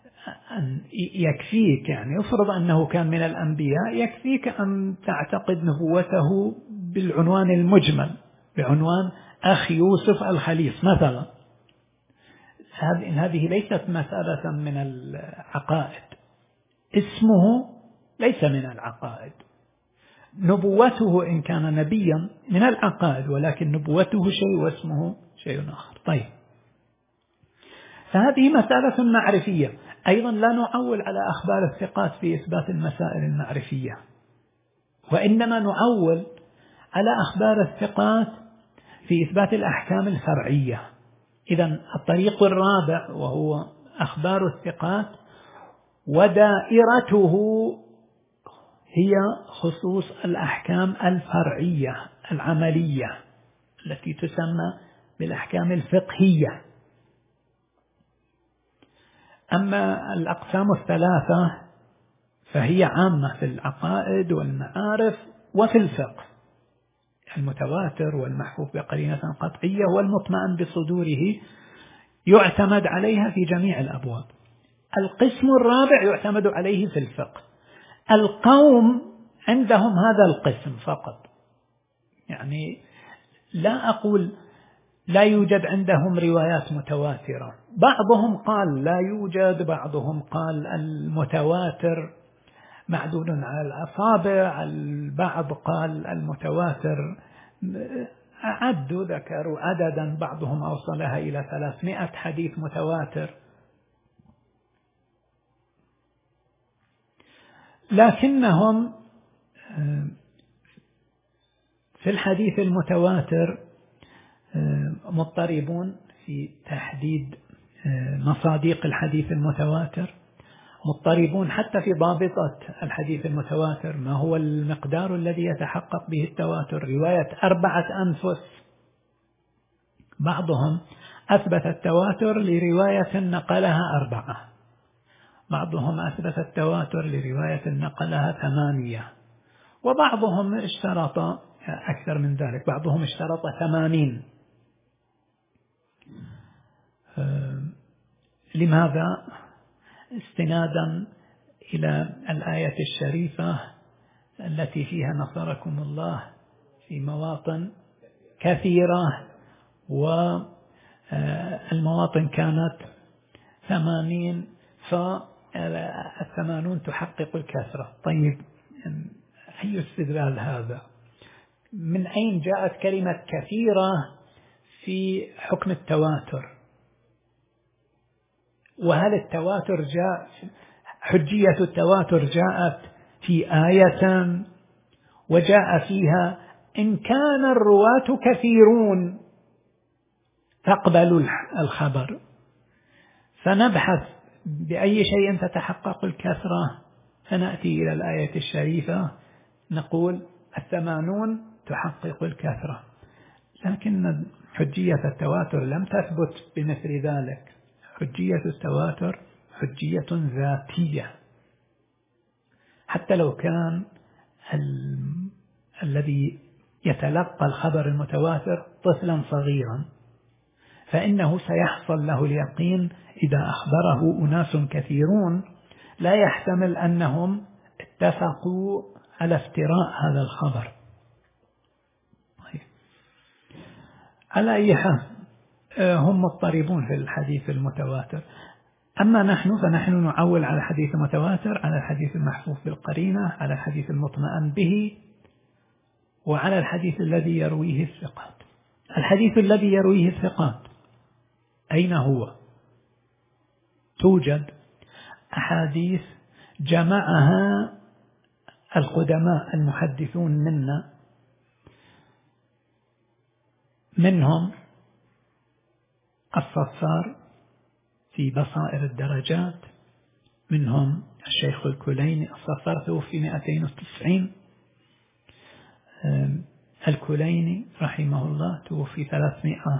يكفيك، يعني افرض أنه كان من الأنبياء، يكفيك أن تعتقد نبوته بالعنوان المجمل، بعنوان أخي يوسف الخليص مثلا. هذه ليست مسألة من العقائد، اسمه ليس من العقائد، نبوته إن كان نبيا من العقائد، ولكن نبوته شيء واسمه شيء آخر. طيب، فهذه مسألة معرفية. أيضا لا نعول على أخبار الثقات في إثبات المسائل المعرفية، وإنما نعول على أخبار الثقات في إثبات الأحكام الفرعية. إذن الطريق الرابع وهو أخبار الثقات، ودائرته هي خصوص الأحكام الفرعية العملية التي تسمى بالأحكام الفقهية. أما الأقسام الثلاثة فهي عامة في العقائد والمعارف وفي الفقه: المتواتر والمحفوظ بقرينة قطعية والمطمئن بصدوره يعتمد عليها في جميع الأبواب. القسم الرابع يعتمد عليه في الفقه. القوم عندهم هذا القسم فقط، يعني لا أقول لا يوجد عندهم روايات متواترة، بعضهم قال لا يوجد، بعضهم قال المتواتر معدود على الأصابع، البعض قال المتواتر ذكروا عددا، بعضهم أوصلها إلى 300 حديث متواتر. لكنهم في الحديث المتواتر مضطربون في تحديد مصادق الحديث المتواتر، مضطربون حتى في ضابطة الحديث المتواتر، ما هو المقدار الذي يتحقق به التواتر. رواية 4 أنفس، بعضهم أثبت التواتر لرواية نقلها 4، بعضهم أثبت التواتر لرواية نقلها 8، وبعضهم اشترط أكثر من ذلك، بعضهم اشترط 80. لماذا؟ استنادا إلى الآية الشريفة التي فيها نصركم الله في مواطن كثيرة، والمواطن كانت 80، فال80 تحقق الكثرة. طيب، أي استدلال هذا؟ من أين جاءت كلمة كثيرة في حكم التواتر؟ وهل التواتر حجية التواتر جاءت في آية وجاء فيها إن كان الرواة كثيرون تقبل الخبر؟ فنبحث بأي شيء تتحقق الكثرة، فنأتي إلى الآية الشريفة نقول 80 تحقق الكثرة. لكن حجية التواتر لم تثبت بمثل ذلك. حجية التواتر حجية ذاتية، حتى لو كان الذي يتلقى الخبر المتواتر طفلا صغيرا، فإنه سيحصل له اليقين إذا أخبره أناس كثيرون لا يحتمل أنهم اتفقوا على افتراء هذا الخبر. على أي حال هم مضطربون في الحديث المتواتر. أما فنحن نعول على الحديث المتواتر، على الحديث المحفوظ بالقرينة، على الحديث المطمئن به، وعلى الحديث الذي يرويه الثقات. الحديث الذي يرويه الثقات أين هو؟ توجد أحاديث جمعها القدماء المحدثون منهم الصفار في بصائر الدرجات، منهم الشيخ الكليني. الصفار توفي 290، الكليني رحمه الله توفي 300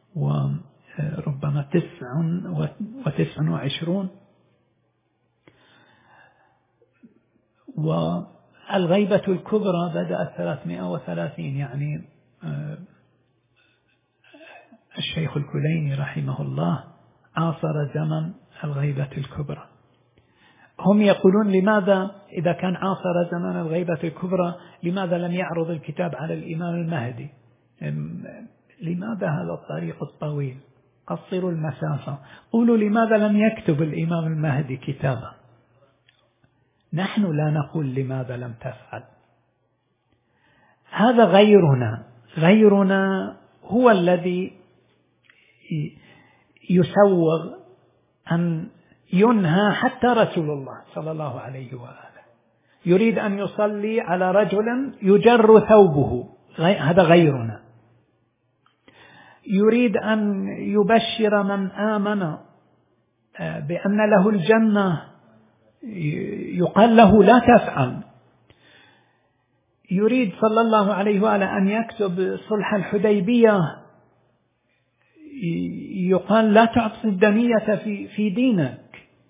وربما 29. والغيبة الكبرى بدأت 330، يعني الشيخ الكليني رحمه الله عاصر زمن الغيبة الكبرى. هم يقولون لماذا إذا كان عاصر زمن الغيبة الكبرى لماذا لم يعرض الكتاب على الإمام المهدي؟ لماذا هذا الطريق الطويل؟ قصروا المسافة. قولوا لماذا لم يكتب الإمام المهدي كتابا؟ نحن لا نقول لماذا لم تفعل. هذا غيرنا هو الذي يسوغ أن ينهى. حتى رسول الله صلى الله عليه وآله يريد أن يصلي على رجل يجر ثوبه، هذا غيرنا. يريد أن يبشر من آمن بأن له الجنة، يقال له لا تفعل. يريد صلى الله عليه وآله أن يكتب صلح الحديبية، يقال لا تعطي الدنية في دينك.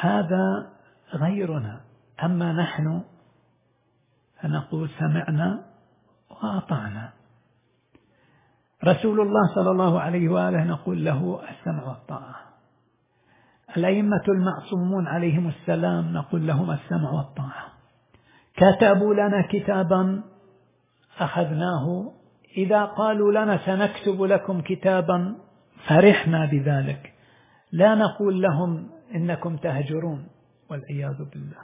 هذا غيرنا. أما نحن فنقول سمعنا وأطعنا. رسول الله صلى الله عليه وآله نقول له السمع والطاعة. الأئمة المعصومون عليهم السلام نقول لهم السمع والطاعة. كتبوا لنا كتابا أخذناه، إذا قالوا لنا سنكتب لكم كتابا فرحنا بذلك، لا نقول لهم إنكم تهجرون والعياذ بالله.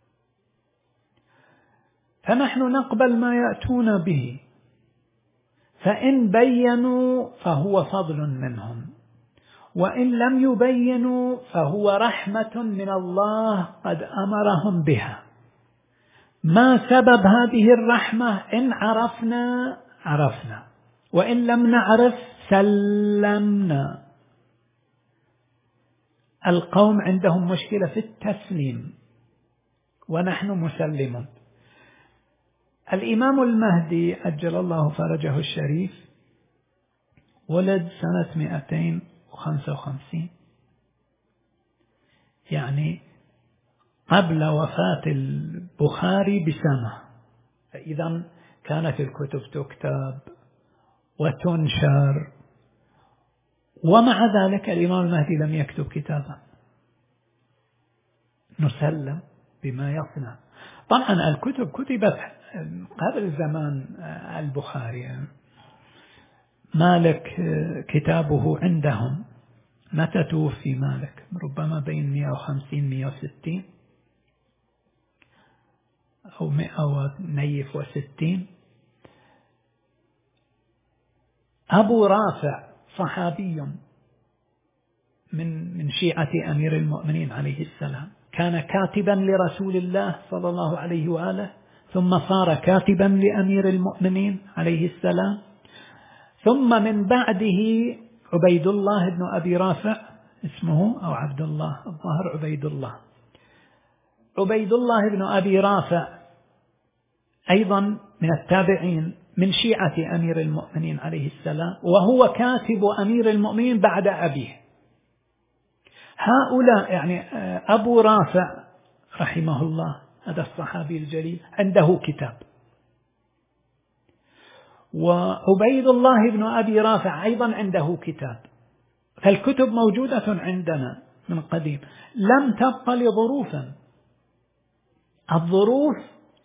فنحن نقبل ما يأتون به، فإن بينوا فهو فضل منهم، وإن لم يبينوا فهو رحمة من الله قد أمرهم بها. ما سبب هذه الرحمة؟ إن عرفنا عرفنا، وإن لم نعرف سلمنا. القوم عندهم مشكلة في التسليم ونحن مسلمون. الإمام المهدي عجل الله فرجه الشريف ولد سنة 255، يعني قبل وفاة البخاري بسنة. فإذا كانت الكتب تكتب وتنشر، ومع ذلك الإمام المهدي لم يكتب كتابا. نسلم بما يصنع. طبعا الكتب كتبت قبل زمان البخاري. مالك كتابه عندهم، متى توفي مالك؟ ربما بين 150 160 أو 160. أبو رافع صحابي من شيعة أمير المؤمنين عليه السلام، كان كاتبا لرسول الله صلى الله عليه وآله، ثم صار كاتبا لأمير المؤمنين عليه السلام، ثم من بعده عبيد الله بن أبي رافع اسمه، أو عبد الله، الظاهر عبيد الله. عبيد الله بن أبي رافع أيضا من التابعين من شيعة أمير المؤمنين عليه السلام، وهو كاتب أمير المؤمنين بعد أبيه. هؤلاء يعني أبو رافع رحمه الله هذا الصحابي الجليل عنده كتاب، وعبيد الله بن أبي رافع أيضا عنده كتاب. فالكتب موجودة عندنا من قديم، لم تبق لظروف. الظروف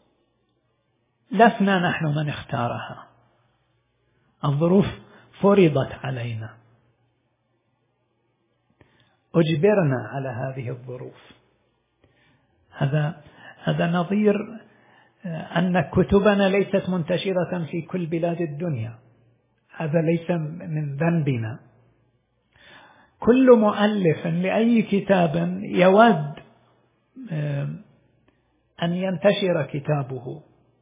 لسنا نحن من اختارها، الظروف فرضت علينا، أجبرنا على هذه الظروف. هذا نظير أن كتبنا ليست منتشرة في كل بلاد الدنيا، هذا ليس من ذنبنا. كل مؤلف لأي كتاب يود أن ينتشر كتابه.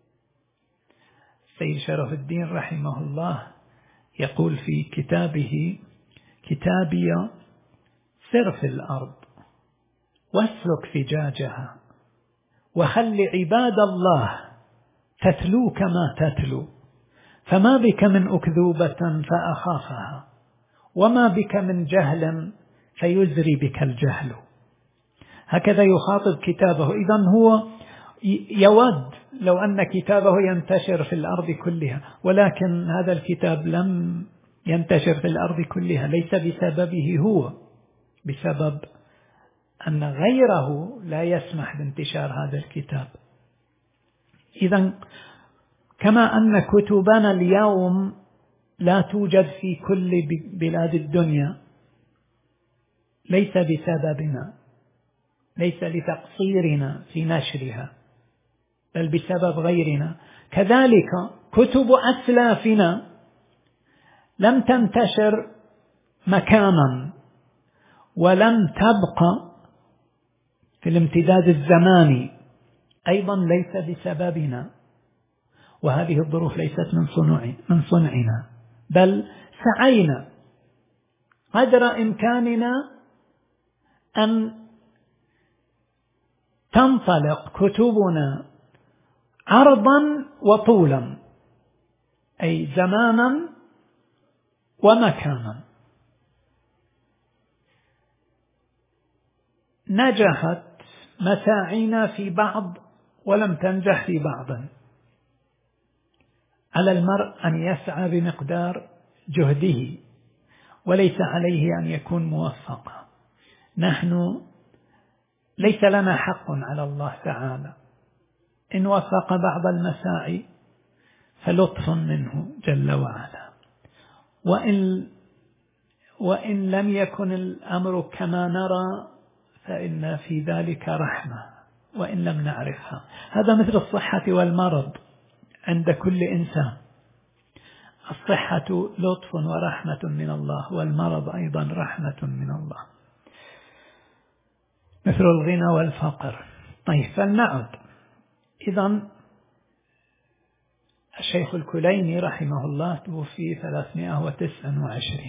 سيد شرف الدين رحمه الله يقول في كتابه: كتابي سر في الأرض واسلك فجاجها، وخل عباد الله تتلو كما تتلو، فما بك من أكذوبة فأخافها، وما بك من جهل فيزري بك الجهل. هكذا يخاطب كتابه. إذن هو يود لو أن كتابه ينتشر في الأرض كلها، ولكن هذا الكتاب لم ينتشر في الأرض كلها، ليس بسببه هو، بسبب أن غيره لا يسمح بانتشار هذا الكتاب. إذن كما أن كتبنا اليوم لا توجد في كل بلاد الدنيا، ليس بسببنا، ليس لتقصيرنا في نشرها، بل بسبب غيرنا. كذلك كتب أسلافنا لم تنتشر مكانا ولم تبقى في الامتداد الزماني، أيضا ليس بسببنا. وهذه الظروف ليست من صنعنا، بل سعينا قدر إمكاننا أن تنطلق كتبنا عرضا وطولا، أي زمانا ومكانا. نجحت مساعينا في بعض ولم تنجح في بعض. على المرء أن يسعى بمقدار جهده وليس عليه أن يكون موفقا. نحن ليس لنا حق على الله تعالى، إن وفق بعض المساعي فلطف منه جل وعلا، وإن لم يكن الأمر كما نرى فإن في ذلك رحمة وإن لم نعرفها. هذا مثل الصحة والمرض عند كل إنسان. الصحة لطف ورحمة من الله، والمرض أيضا رحمة من الله، مثل الغنى والفقر. طيب، فلنعد. إذن الشيخ الكليني رحمه الله توفي 329،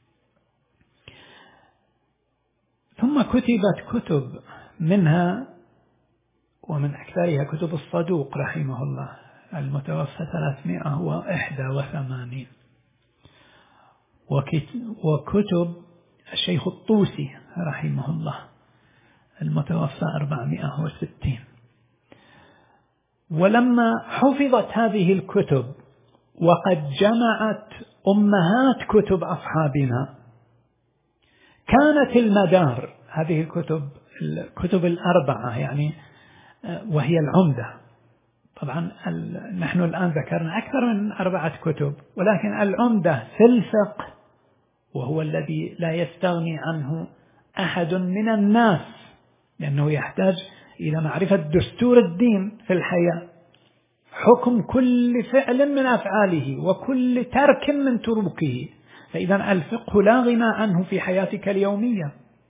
ثم كتبت كتب، منها ومن أكثرها كتب الصدوق رحمه الله المتوفى 381، وكتب الشيخ الطوسي رحمه الله المتوفى 460. ولما حفظت هذه الكتب وقد جمعت أمهات كتب أصحابنا، كانت المدار هذه الكتب الأربعة يعني، وهي العمدة. طبعا نحن الآن ذكرنا أكثر من 4 كتب، ولكن العمدة في الفقه، وهو الذي لا يستغني عنه أحد من الناس، لأنه يحتاج إلى معرفة دستور الدين في الحياة، حكم كل فعل من أفعاله وكل ترك من تركه. فإذا الفقه لا غنى عنه في حياتك اليومية.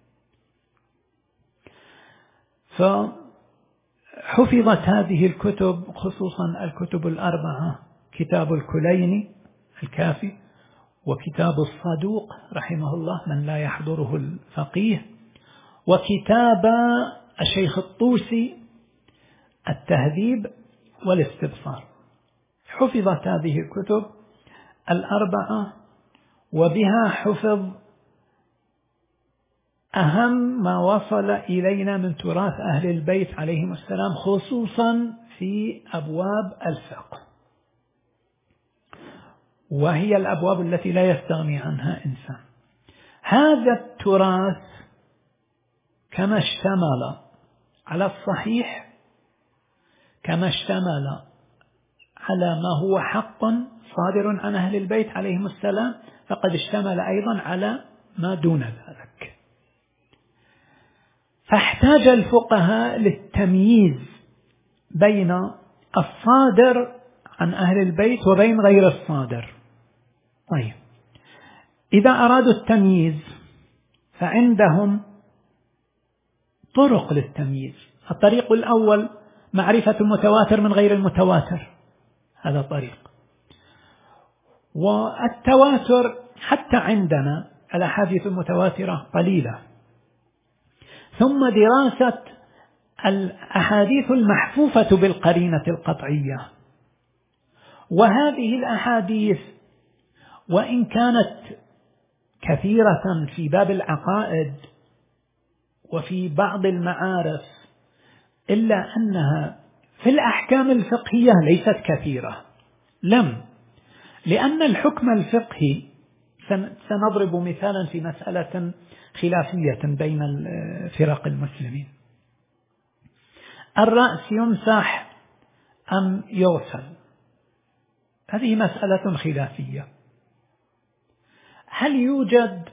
فحفظت هذه الكتب، خصوصا الكتب الأربعة: كتاب الكليني الكافي، وكتاب الصدوق رحمه الله من لا يحضره الفقيه، وكتاب الشيخ الطوسي التهذيب والاستبصار. حفظت هذه الكتب الأربعة، وبها حفظ أهم ما وصل إلينا من تراث أهل البيت عليهم السلام، خصوصا في أبواب الفقه، وهي الأبواب التي لا يستغني عنها إنسان. هذا التراث كما اشتمل على الصحيح، كما اشتمل على ما هو حق صادر عن أهل البيت عليهم السلام، فقد اشتمل أيضا على ما دون ذلك. فاحتاج الفقهاء للتمييز بين الصادر عن أهل البيت وبين غير الصادر. طيب، إذا أرادوا التمييز فعندهم طرق للتمييز. الطريق الأول معرفة المتواتر من غير المتواتر، هذا طريق. والتواتر حتى عندنا الأحاديث المتواترة قليلة. ثم دراسة الأحاديث المحفوفة بالقرينة القطعية، وهذه الأحاديث وإن كانت كثيرة في باب العقائد وفي بعض المعارف، إلا أنها في الأحكام الفقهية ليست كثيرة. لأن الحكم الفقهي، سنضرب مثالا في مسألة خلافية بين فرق المسلمين: الرأس يمسح أم يغسل؟ هذه مسألة خلافية. هل يوجد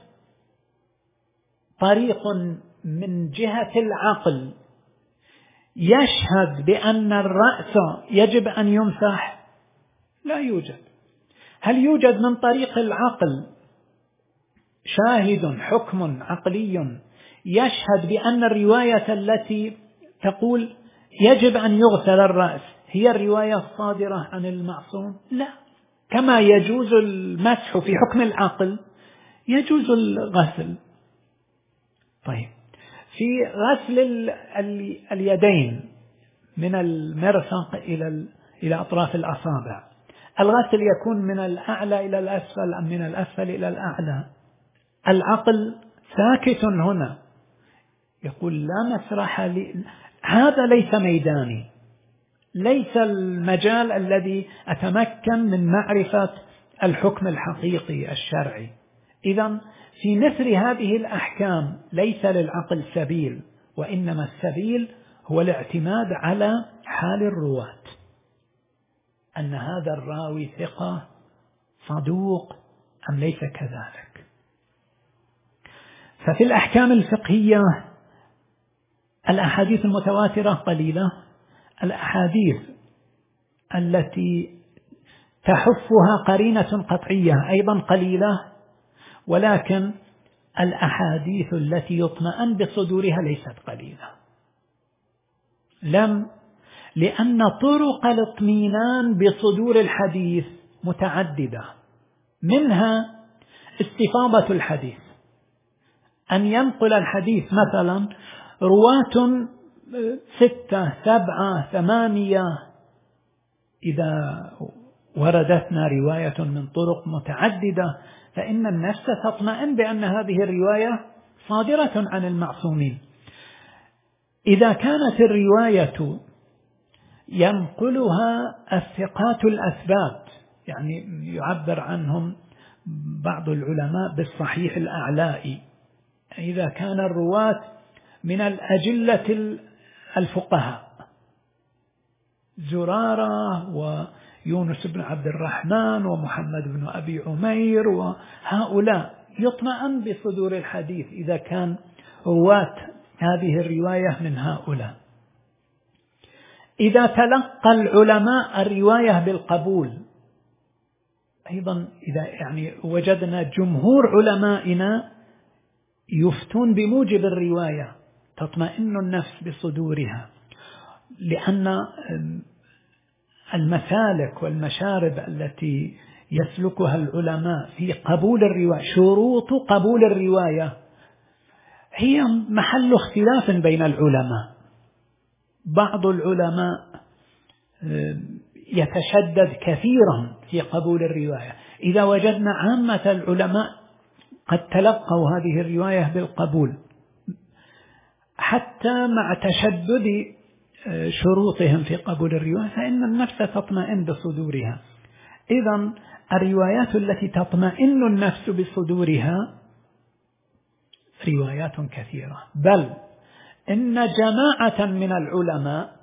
طريق من جهة العقل يشهد بأن الرأس يجب أن يمسح؟ لا يوجد. هل يوجد من طريق العقل شاهد، حكم عقلي يشهد بأن الرواية التي تقول يجب أن يغسل الرأس هي الرواية الصادرة عن المعصوم؟ لا. كما يجوز المسح في حكم العقل يجوز الغسل. طيب، في غسل اليدين من المرفق إلى أطراف الأصابع، الغسل يكون من الأعلى إلى الأسفل أم من الأسفل إلى الأعلى؟ العقل ساكت هنا، يقول لا مسرح هذا ليس ميداني، ليس المجال الذي أتمكن من معرفة الحكم الحقيقي الشرعي. إذن في مثل هذه الأحكام ليس للعقل سبيل، وإنما السبيل هو الاعتماد على حال الرواة، أن هذا الراوي ثقة صدوق أم ليس كذلك. ففي الأحكام الفقهية الأحاديث المتواترة قليلة، الأحاديث التي تحفها قرينة قطعية أيضا قليلة، ولكن الأحاديث التي يطمئن بصدورها ليست قليلة. لأن طرق الاطمئنان بصدور الحديث متعددة، منها استفاضة الحديث، أن ينقل الحديث مثلا رواة 6 7 8، إذا وردتنا رواية من طرق متعددة فإن النفس تطمئن بأن هذه الرواية صادرة عن المعصومين. إذا كانت الرواية ينقلها الثقات الأثبات، يعني يعبر عنهم بعض العلماء بالصحيح الأعلائي، إذا كان الرواة من الأجلة الفقهاء زرارة ويونس بن عبد الرحمن ومحمد بن أبي عمير، وهؤلاء يطمئن بصدور الحديث إذا كان رواة هذه الرواية من هؤلاء. إذا تلقى العلماء الرواية بالقبول أيضا، إذا يعني وجدنا جمهور علمائنا يفتون بموجب الرواية تطمئن النفس بصدورها، لأن المسالك والمشارب التي يسلكها العلماء في قبول الرواية، شروط قبول الرواية هي محل اختلاف بين العلماء. بعض العلماء يتشدد كثيرا في قبول الرواية، إذا وجدنا عامة العلماء قد تلقوا هذه الرواية بالقبول حتى مع تشدد شروطهم في قبول الرواية، فإن النفس تطمئن بصدورها. إذن الروايات التي تطمئن النفس بصدورها روايات كثيرة، بل إن جماعة من العلماء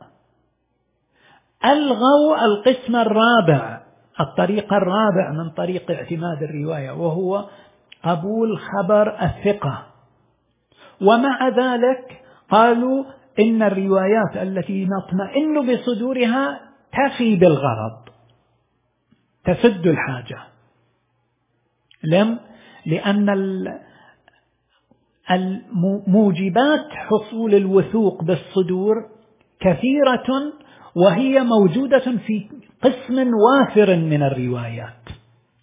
ألغوا القسم الرابع، الطريق الرابع من طريق اعتماد الرواية، وهو قبول خبر الثقة. ومع ذلك قالوا إن الروايات التي نطمئن بصدورها تفي بالغرض، تسد الحاجة. لأن الموجبات حصول الوثوق بالصدور كثيرة، وهي موجودة في قسم وافر من الروايات.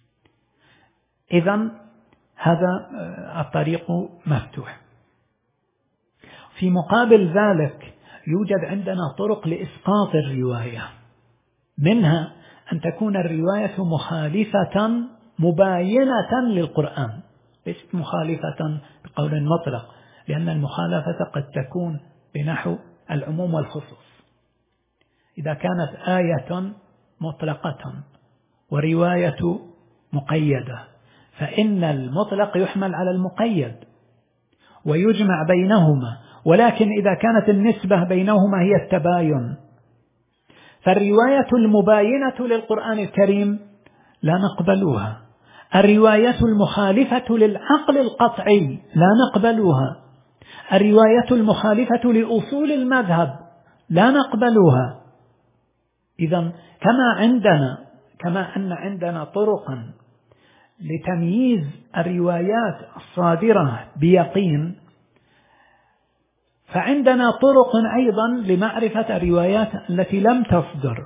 إذن هذا الطريق مفتوح. في مقابل ذلك يوجد عندنا طرق لإسقاط الرواية، منها أن تكون الرواية مخالفة مباينة للقرآن، ليست مخالفة بقول مطلق، لأن المخالفة قد تكون بنحو العموم والخصوص. إذا كانت آية مطلقة ورواية مقيدة فإن المطلق يحمل على المقيد ويجمع بينهما، ولكن إذا كانت النسبة بينهما هي التباين، فالرواية المباينة للقرآن الكريم لا نقبلها، الرواية المخالفة للعقل القطعي لا نقبلها، الرواية المخالفة لأصول المذهب لا نقبلها. إذن كما أن عندنا طرقا لتمييز الروايات الصادرة بيقين، فعندنا طرق أيضا لمعرفة الروايات التي لم تصدر.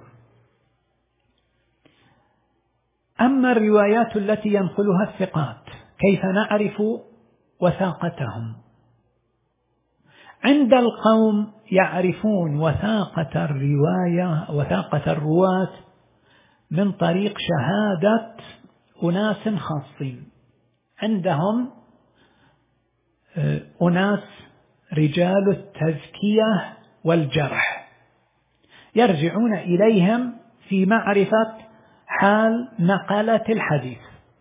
أما الروايات التي ينقلها الثقات كيف نعرف وثاقتهم؟ عند القوم يعرفون وثاقة الرواة من طريق شهادة أناس خاصين، عندهم أناس رجال التزكية والجرح، يرجعون إليهم في معرفة حال نقلة الحديث.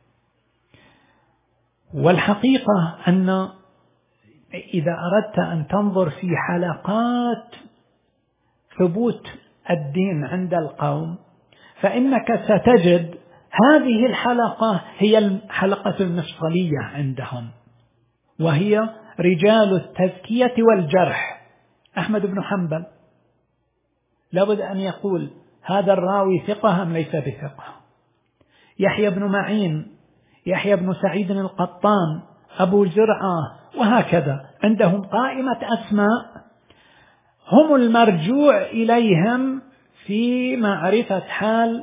والحقيقة أن إذا أردت أن تنظر في حلقات ثبوت الدين عند القوم فإنك ستجد هذه الحلقة هي الحلقة المفصلية عندهم، وهي رجال التزكية والجرح. أحمد بن حنبل لابد أن يقول هذا الراوي ثقة أم ليس بثقة. يحيى بن معين، يحيى بن سعيد القطان، أبو زرعة، وهكذا عندهم قائمة أسماء هم المرجوع إليهم في معرفة حال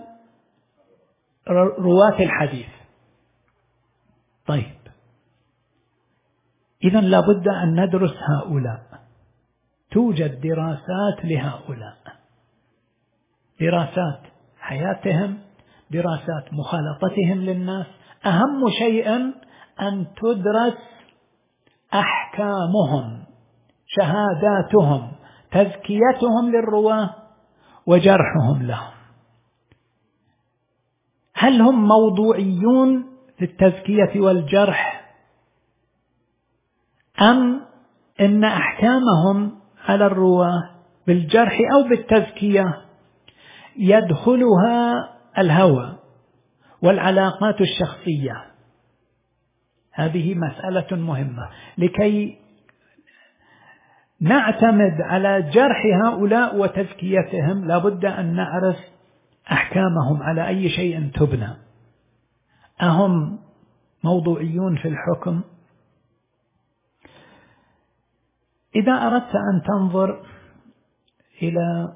رواة الحديث. طيب، إذن لابد أن ندرس هؤلاء. توجد دراسات لهؤلاء، دراسات حياتهم، دراسات مخالطتهم للناس. أهم شيء أن تدرس أحكامهم، شهاداتهم، تزكيتهم للرواة وجرحهم لهم. هل هم موضوعيون في التزكية والجرح أم إن أحكامهم على الرواة بالجرح أو بالتزكية يدخلها الهوى والعلاقات الشخصية؟ هذه مسألة مهمة. لكي نعتمد على جرح هؤلاء وتزكيتهم لابد أن نعرف أحكامهم على أي شيء تبنى. أهم موضوعيون في الحكم؟ إذا أردت أن تنظر إلى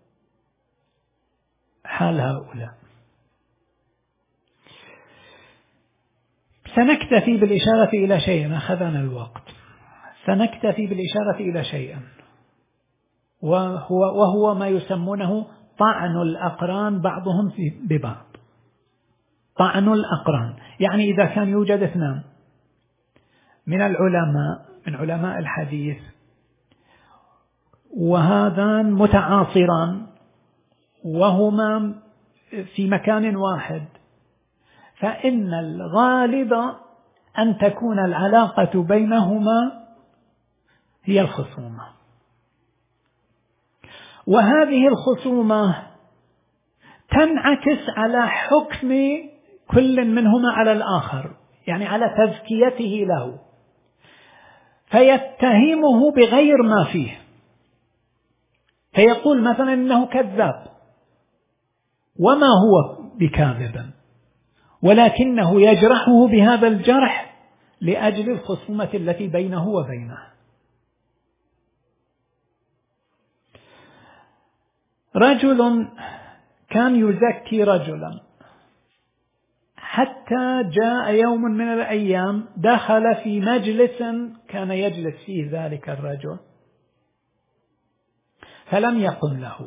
حال هؤلاء سنكتفي بالإشارة إلى شيء، أخذنا الوقت، سنكتفي بالإشارة إلى شيء وهو ما يسمونه طعن الأقران بعضهم ببعض. طعن الأقران يعني إذا كان يوجد اثنان من العلماء، من علماء الحديث، وهذان متعاصران وهما في مكان واحد، فإن الغالب أن تكون العلاقة بينهما هي الخصومة، وهذه الخصومة تنعكس على حكم كل منهما على الآخر، يعني على تزكيته له، فيتهمه بغير ما فيه، فيقول مثلا إنه كذاب وما هو بكاذب، ولكنه يجرحه بهذا الجرح لأجل الخصومة التي بينه وبينه. رجل كان يزكي رجلا حتى جاء يوم من الأيام دخل في مجلس كان يجلس فيه ذلك الرجل فلم يقم له،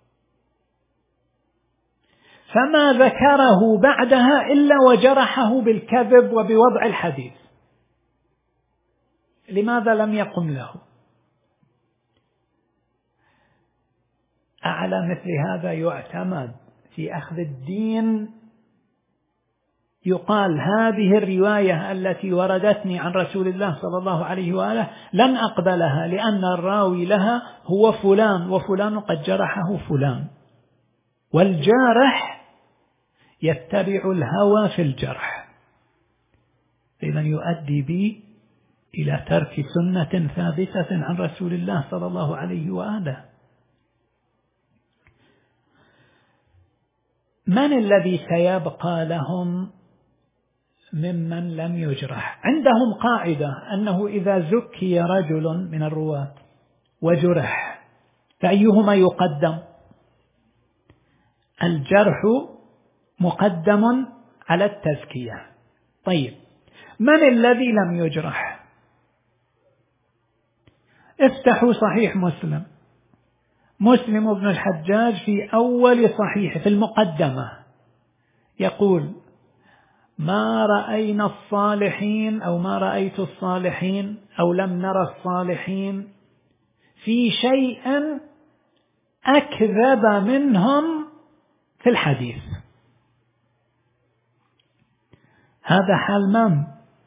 فما ذكره بعدها إلا وجرحه بالكذب وبوضع الحديث. لماذا لم يقم له؟ على مثل هذا يعتمد في أخذ الدين. يقال هذه الرواية التي وردتني عن رسول الله صلى الله عليه وآله لن أقبلها لأن الراوي لها هو فلان وفلان قد جرحه فلان، والجارح يتبع الهوى في الجرح، إذن يؤدي بي إلى ترك سنة ثابتة عن رسول الله صلى الله عليه وآله. من الذي سيبقى لهم ممن لم يجرح؟ عندهم قاعدة أنه إذا زكي رجل من الرواة وجرح فأيهما يقدم؟ الجرح مقدم على التزكية. طيب، من الذي لم يجرح؟ افتحوا صحيح مسلم، مسلم بن الحجاج في أول صحيح في المقدمة يقول: ما رأينا الصالحين أو ما رأيت الصالحين أو لم نرى الصالحين في شيء أكذب منهم في الحديث. هذا حال من؟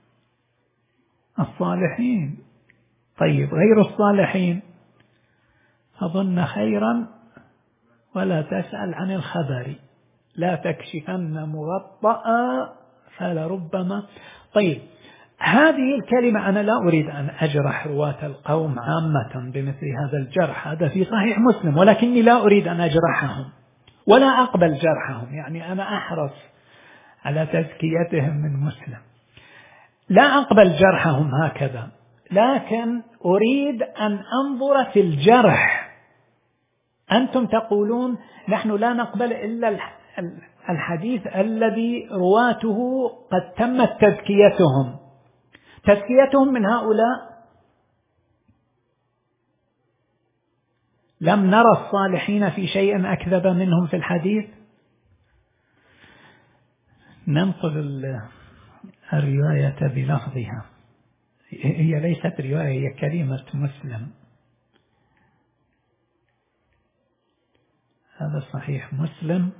الصالحين. طيب غير الصالحين أظن خيرا ولا تسأل عن الخبر، لا تكشفن مغطأ فلربما. طيب هذه الكلمة أنا لا أريد أن أجرح رواة القوم عامة بمثل هذا الجرح، هذا في صحيح مسلم، ولكني لا أريد أن أجرحهم ولا أقبل جرحهم، يعني أنا أحرص على تزكيتهم من مسلم، لا أقبل جرحهم هكذا، لكن أريد أن أنظر في الجرح. أنتم تقولون نحن لا نقبل إلا الحديث الذي رواته قد تمت تزكيتهم من هؤلاء. لم نرى الصالحين في شيء أكذب منهم في الحديث. ننقل الرواية بلفظها، هي ليست رواية، هي كلمة مسلم. هذا صحيح مسلم.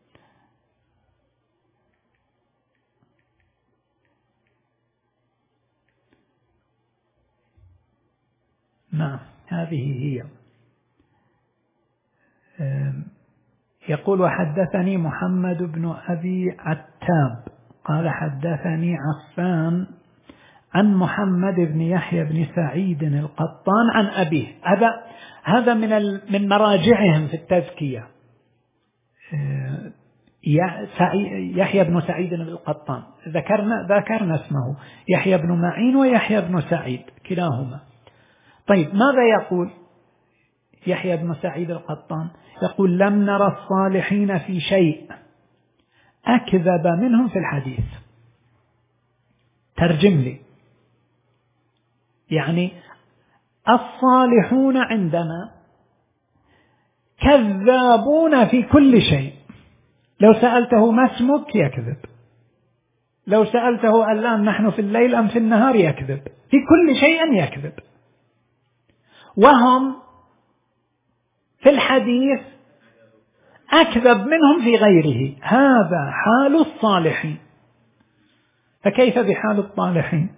نعم هذه هي. يقول وحدثني محمد بن أبي عتاب قال حدثني عفان عن محمد بن يحيى بن سعيد القطان عن أبيه. هذا من مراجعهم في التزكية. يحيى بن سعيد القطان ذكرنا اسمه يحيى بن معين ويحيى بن سعيد كلاهما. طيب ماذا يقول يحيى بن سعيد القطان؟ يقول لم نرى الصالحين في شيء أكذب منهم في الحديث. ترجم لي، يعني الصالحون عندنا كذابون في كل شيء. لو سألته ما اسمك يكذب، لو سألته الآن نحن في الليل أم في النهار يكذب، في كل شيء يكذب. وهم في الحديث أكذب منهم في غيره. هذا حال الصالحين، فكيف بحال الطالحين؟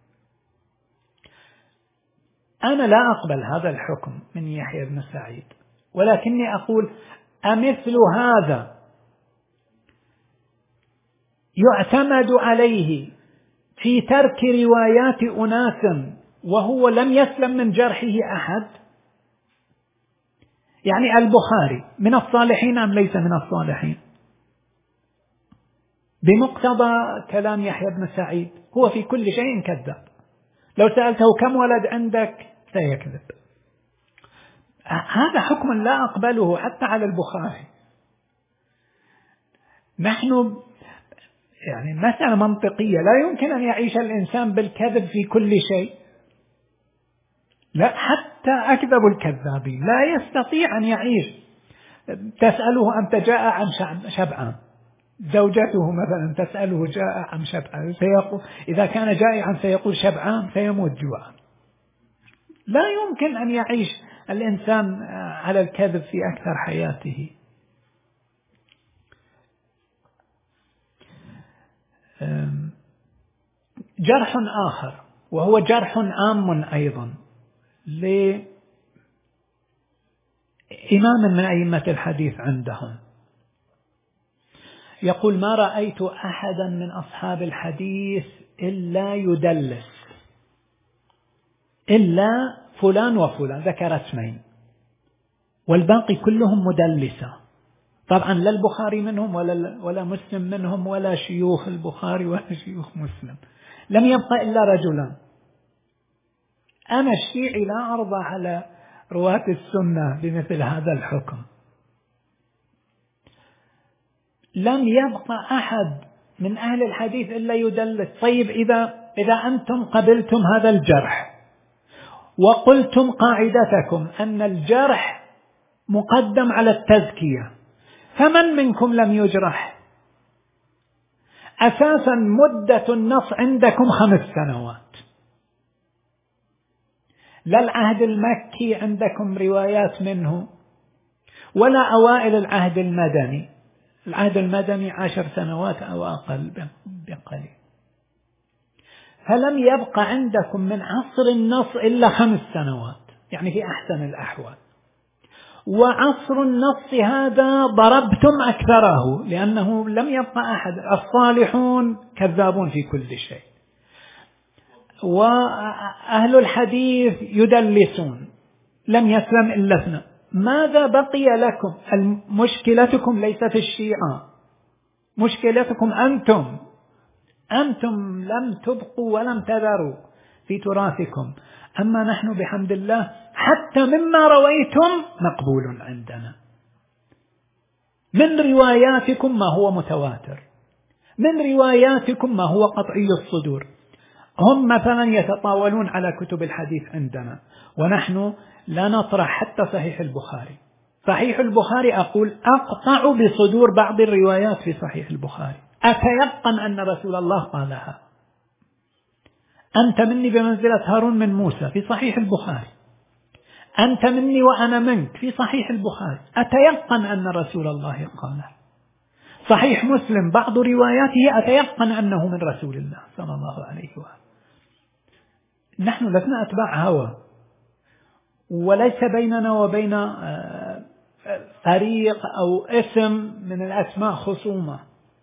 أنا لا أقبل هذا الحكم من يحيى بن سعيد، ولكني أقول أمثل هذا يعتمد عليه في ترك روايات أناس وهو لم يسلم من جرحه أحد؟ يعني البخاري من الصالحين أم ليس من الصالحين؟ بمقتضى كلام يحيى بن سعيد هو في كل شيء كذاب. لو سألته كم ولد عندك سيكذب. هذا حكم لا أقبله حتى على البخاري. نحن يعني مسألة منطقية، لا يمكن أن يعيش الإنسان بالكذب في كل شيء. لا، حتى أكذب الكذابين لا يستطيع أن يعيش. تسأله أنت جاء عن شبعان، زوجته مثلا تسأله جاء عن شبعان، سيقول إذا كان جائعا سيقول شبعان سيموت جوعا. لا يمكن أن يعيش الإنسان على الكذب في أكثر حياته. جرح آخر وهو جرح عام أيضا لإمام من أئمة الحديث عندهم، يقول ما رأيت أحدا من أصحاب الحديث إلا يدلس إلا فلان وفلان، ذكر اسمين والباقي كلهم مدلسة. طبعا لا البخاري منهم ولا مسلم منهم ولا شيوخ البخاري ولا شيوخ مسلم، لم يبقى إلا رجلان. أنا الشيعي لا أرضى على رواة السنة بمثل هذا الحكم. لم يبقى أحد من أهل الحديث إلا يدلس. طيب إذا أنتم قبلتم هذا الجرح وقلتم قاعدتكم أن الجرح مقدم على التزكية، فمن منكم لم يجرح؟ أساسا مدة النص عندكم 5 سنوات، لا العهد المكي عندكم روايات منه ولا أوائل العهد المدني. العهد المدني 10 سنوات أو أقل بقليل. فلم يبقى عندكم من عصر النص إلا 5 سنوات، يعني في أحسن الأحوال. وعصر النص هذا ضربتم أكثره، لأنه لم يبقى أحد. الصالحون كذابون في كل شيء، وأهل الحديث يدلسون، لم يسلم إلا 2. ماذا بقي لكم؟ مشكلتكم ليست الشيعة، مشكلتكم أنتم لم تبقوا ولم تذروا في تراثكم. أما نحن بحمد الله حتى مما رويتم مقبول عندنا، من رواياتكم ما هو متواتر، من رواياتكم ما هو قطعي الصدور. هم مثلا يتطاولون على كتب الحديث عندنا، ونحن لا نطرح حتى صحيح البخاري. صحيح البخاري أقول أقطع بصدور بعض الروايات في صحيح البخاري، أتيقن أن رسول الله قالها. أنت مني بمنزلة هارون من موسى في صحيح البخاري، أنت مني وأنا منك في صحيح البخاري، أتيقن أن رسول الله قالها. صحيح مسلم بعض رواياته أتيقن أنه من رسول الله صلى الله عليه وآله. نحن لسنا أتباع هوى، وليس بيننا وبين فريق أو اسم من الأسماء خصومة.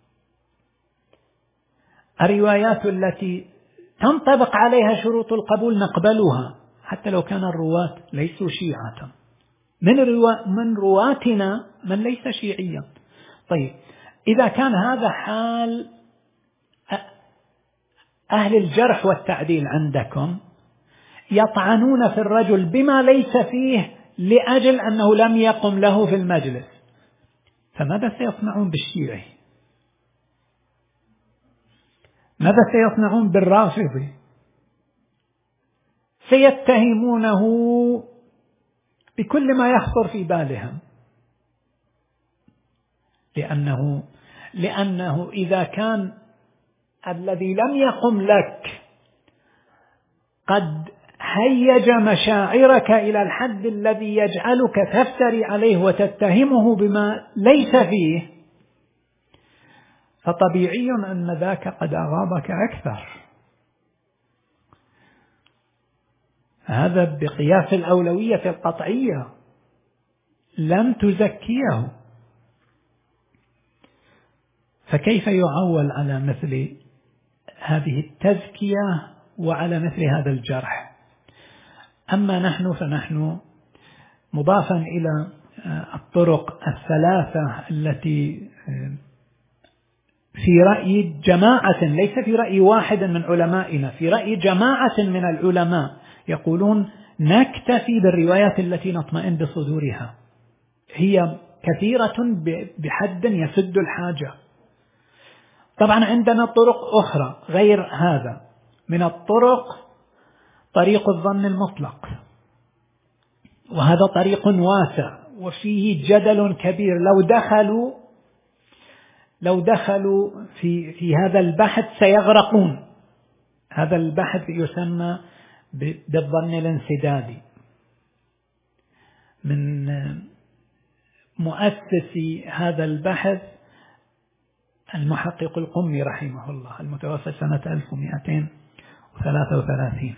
الروايات التي تنطبق عليها شروط القبول نقبلها حتى لو كان الرواة ليسوا شيعة، من رواتنا من ليس شيعيا. طيب، إذا كان هذا حال أهل الجرح والتعديل عندكم، يطعنون في الرجل بما ليس فيه لأجل أنه لم يقم له في المجلس، فماذا سيصنعون بالشيعي؟ ماذا سيصنعون بالرافضي؟ سيتهمونه بكل ما يخطر في بالهم، لأنه إذا كان الذي لم يقم لك قد هيج مشاعرك إلى الحد الذي يجعلك تفتري عليه وتتهمه بما ليس فيه، فطبيعي أن ذاك قد أغاضك أكثر. هذا بقياس الأولوية القطعية لم تزكيه، فكيف يعول على مثل هذه التزكية وعلى مثل هذا الجرح؟ أما نحن فنحن مضافا إلى الطرق 3 التي في رأي جماعة، ليس في رأي واحد من علمائنا، في رأي جماعة من العلماء يقولون نكتفي بالروايات التي نطمئن بصدورها، هي كثيرة بحد يسد الحاجة. طبعا عندنا طرق أخرى غير هذا. من الطرق طريق الظن المطلق، وهذا طريق واسع وفيه جدل كبير. لو دخلوا في هذا البحث سيغرقون. هذا البحث يسمى بالظن الانسدادي، من مؤسسي هذا البحث المحقق القمي رحمه الله، المتوفى سنة 1233،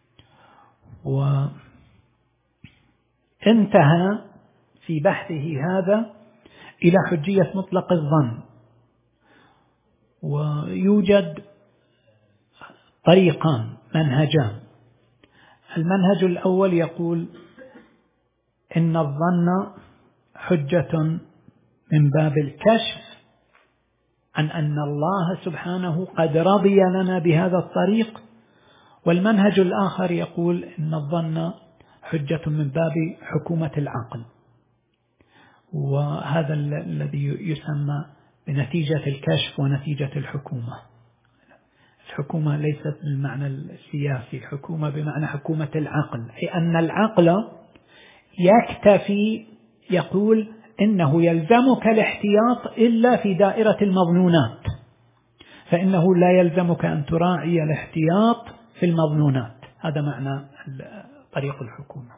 وانتهى في بحثه هذا إلى حجية مطلق الظن. ويوجد طريقان، منهجان. المنهج الأول يقول إن الظن حجة من باب الكشف عن أن الله سبحانه قد رضي لنا بهذا الطريق. والمنهج الآخر يقول إن الظن حجة من باب حكومة العقل، وهذا الذي يسمى بنتيجة الكشف ونتيجة الحكومة. الحكومة ليست بالمعنى السياسي، الحكومة بمعنى حكومة العقل، أي أن العقل يكتفي، يقول إنه يلزمك الاحتياط إلا في دائرة المظنونات، فإنه لا يلزمك أن تراعي الاحتياط في المظنونات. هذا معنى طريق الحكومة.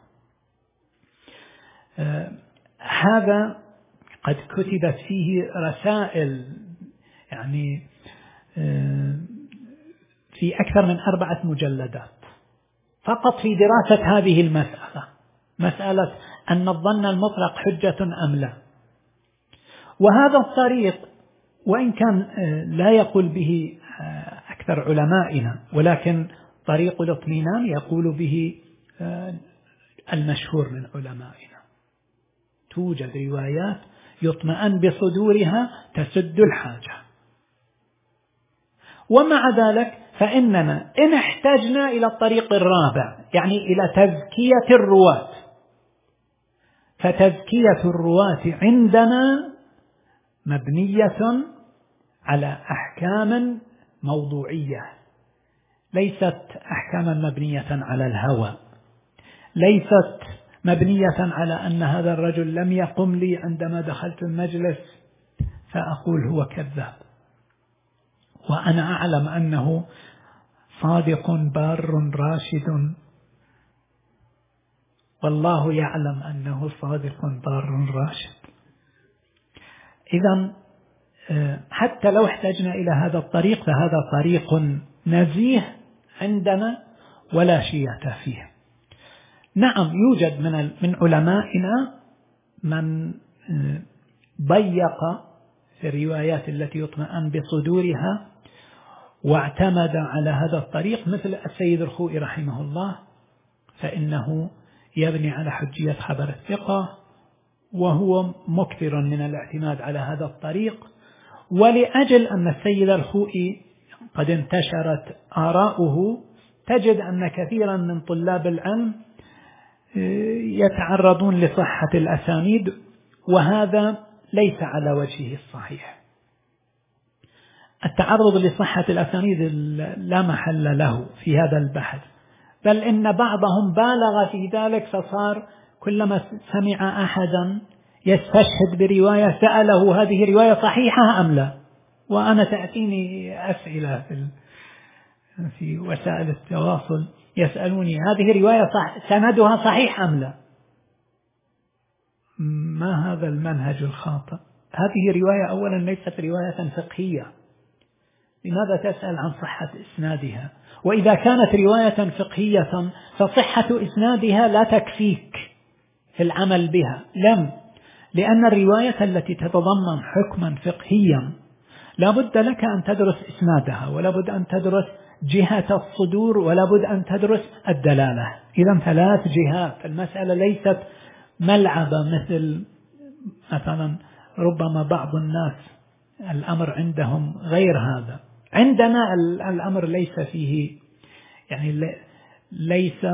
هذا قد كتبت فيه رسائل يعني في أكثر من 4 مجلدات فقط في دراسة هذه المسألة، مسألة أن الظن المطلق حجة أم لا. وهذا الطريق وإن كان لا يقول به أكثر علمائنا، ولكن طريق الاطمئنان يقول به المشهور من علمائنا. توجد روايات يطمئن بصدورها تسد الحاجة. ومع ذلك فإننا إن احتجنا إلى الطريق الرابع، يعني إلى تزكية الرواة، فتزكية الرواة عندنا مبنية على أحكام موضوعية، ليست أحكاما مبنية على الهوى، ليست مبنية على أن هذا الرجل لم يقم لي عندما دخلت المجلس فأقول هو كذاب وأنا أعلم أنه صادق بار راشد، والله يعلم أنه صادق بار راشد. إذن حتى لو احتجنا إلى هذا الطريق فهذا طريق نزيه عندنا ولا شية فيه. نعم يوجد من علمائنا من ضيق في الروايات التي يطمئن بصدورها واعتمد على هذا الطريق، مثل السيد الخوئي رحمه الله، فإنه يبني على حجية خبر الثقة، وهو مكثر من الاعتماد على هذا الطريق. ولأجل أن السيد الخوئي قد انتشرت آراؤه، تجد أن كثيرا من طلاب العلم يتعرضون لصحة الأسانيد، وهذا ليس على وجهه الصحيح. التعرض لصحة الأسانيد لا محل له في هذا البحث، بل إن بعضهم بالغ في ذلك، فصار كلما سمع أحدا يستشهد برواية سأله هذه رواية صحيحة أم لا. وأنا تأتيني أسئلة في وسائل التواصل يسألوني هذه رواية سندها صحيح أم لا. ما هذا المنهج الخاطئ؟ هذه رواية أولا ليست رواية فقهية، لماذا تسأل عن صحة إسنادها؟ وإذا كانت رواية فقهية فصحة إسنادها لا تكفيك في العمل بها. لأن الرواية التي تتضمن حكما فقهيا لا بد لك أن تدرس إسنادها، ولا بد أن تدرس جهة الصدور، ولا بد أن تدرس الدلالة. إذن 3 جهات. المسألة ليست ملعبة مثلا ربما بعض الناس الأمر عندهم غير هذا. عندنا الأمر ليس فيه يعني ليس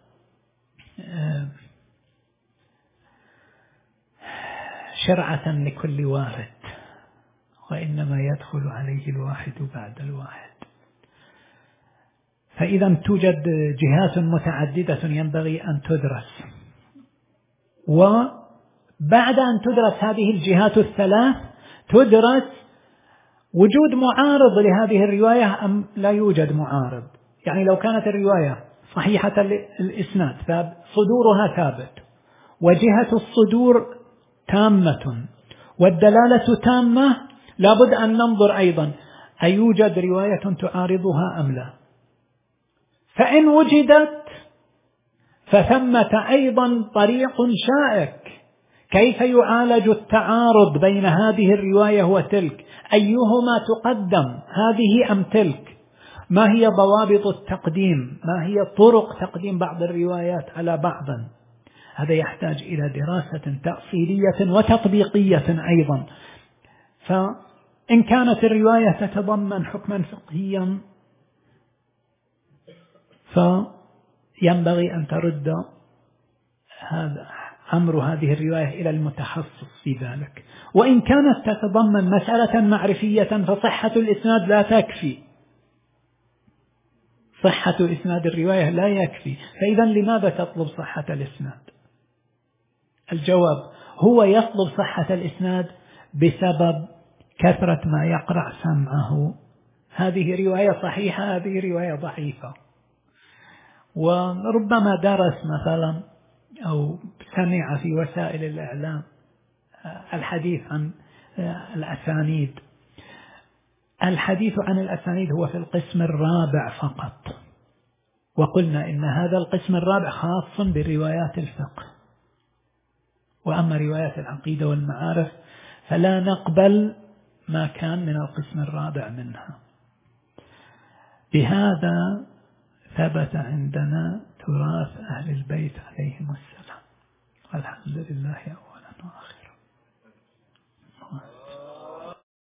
شرعة لكل وارد، وإنما يدخل عليه الواحد بعد الواحد. فإذا توجد جهات متعددة ينبغي أن تدرس، وبعد أن تدرس هذه الجهات ال3 تدرس وجود معارض لهذه الرواية أم لا يوجد معارض. يعني لو كانت الرواية صحيحة الإسناد فصدورها ثابت، وجهة الصدور تامة، والدلالة تامة، لابد أن ننظر أيضا أيوجد رواية تعارضها أم لا. فإن وجدت فثمة أيضا طريق شائك، كيف يعالج التعارض بين هذه الرواية وتلك؟ أيهما تقدم، هذه أم تلك؟ ما هي ضوابط التقديم؟ ما هي طرق تقديم بعض الروايات على بعض؟ هذا يحتاج إلى دراسة تأصيلية وتطبيقية أيضا. فإن كانت الرواية تتضمن حكما فقهيا فينبغي أن ترد هذا أمر هذه الرواية إلى المتخصص في ذلك. وإن كانت تتضمن مسألة معرفية فصحة الإسناد لا تكفي، صحة إسناد الرواية لا يكفي. فإذا لماذا تطلب صحة الإسناد؟ الجواب هو يطلب صحة الإسناد بسبب كثرة ما يقرأ سمعه. هذه رواية صحيحة، هذه رواية ضعيفة. وربما درس مثلا أو سمع في وسائل الإعلام الحديث عن الأسانيد. الحديث عن الأسانيد هو في القسم الرابع فقط، وقلنا إن هذا القسم الرابع خاص بروايات الفقه، وأما روايات العقيدة والمعارف فلا نقبل ما كان من القسم الرابع منها. بهذا ثبت عندنا تراث أهل البيت عليهم السلام، والحمد لله أولا وآخرا.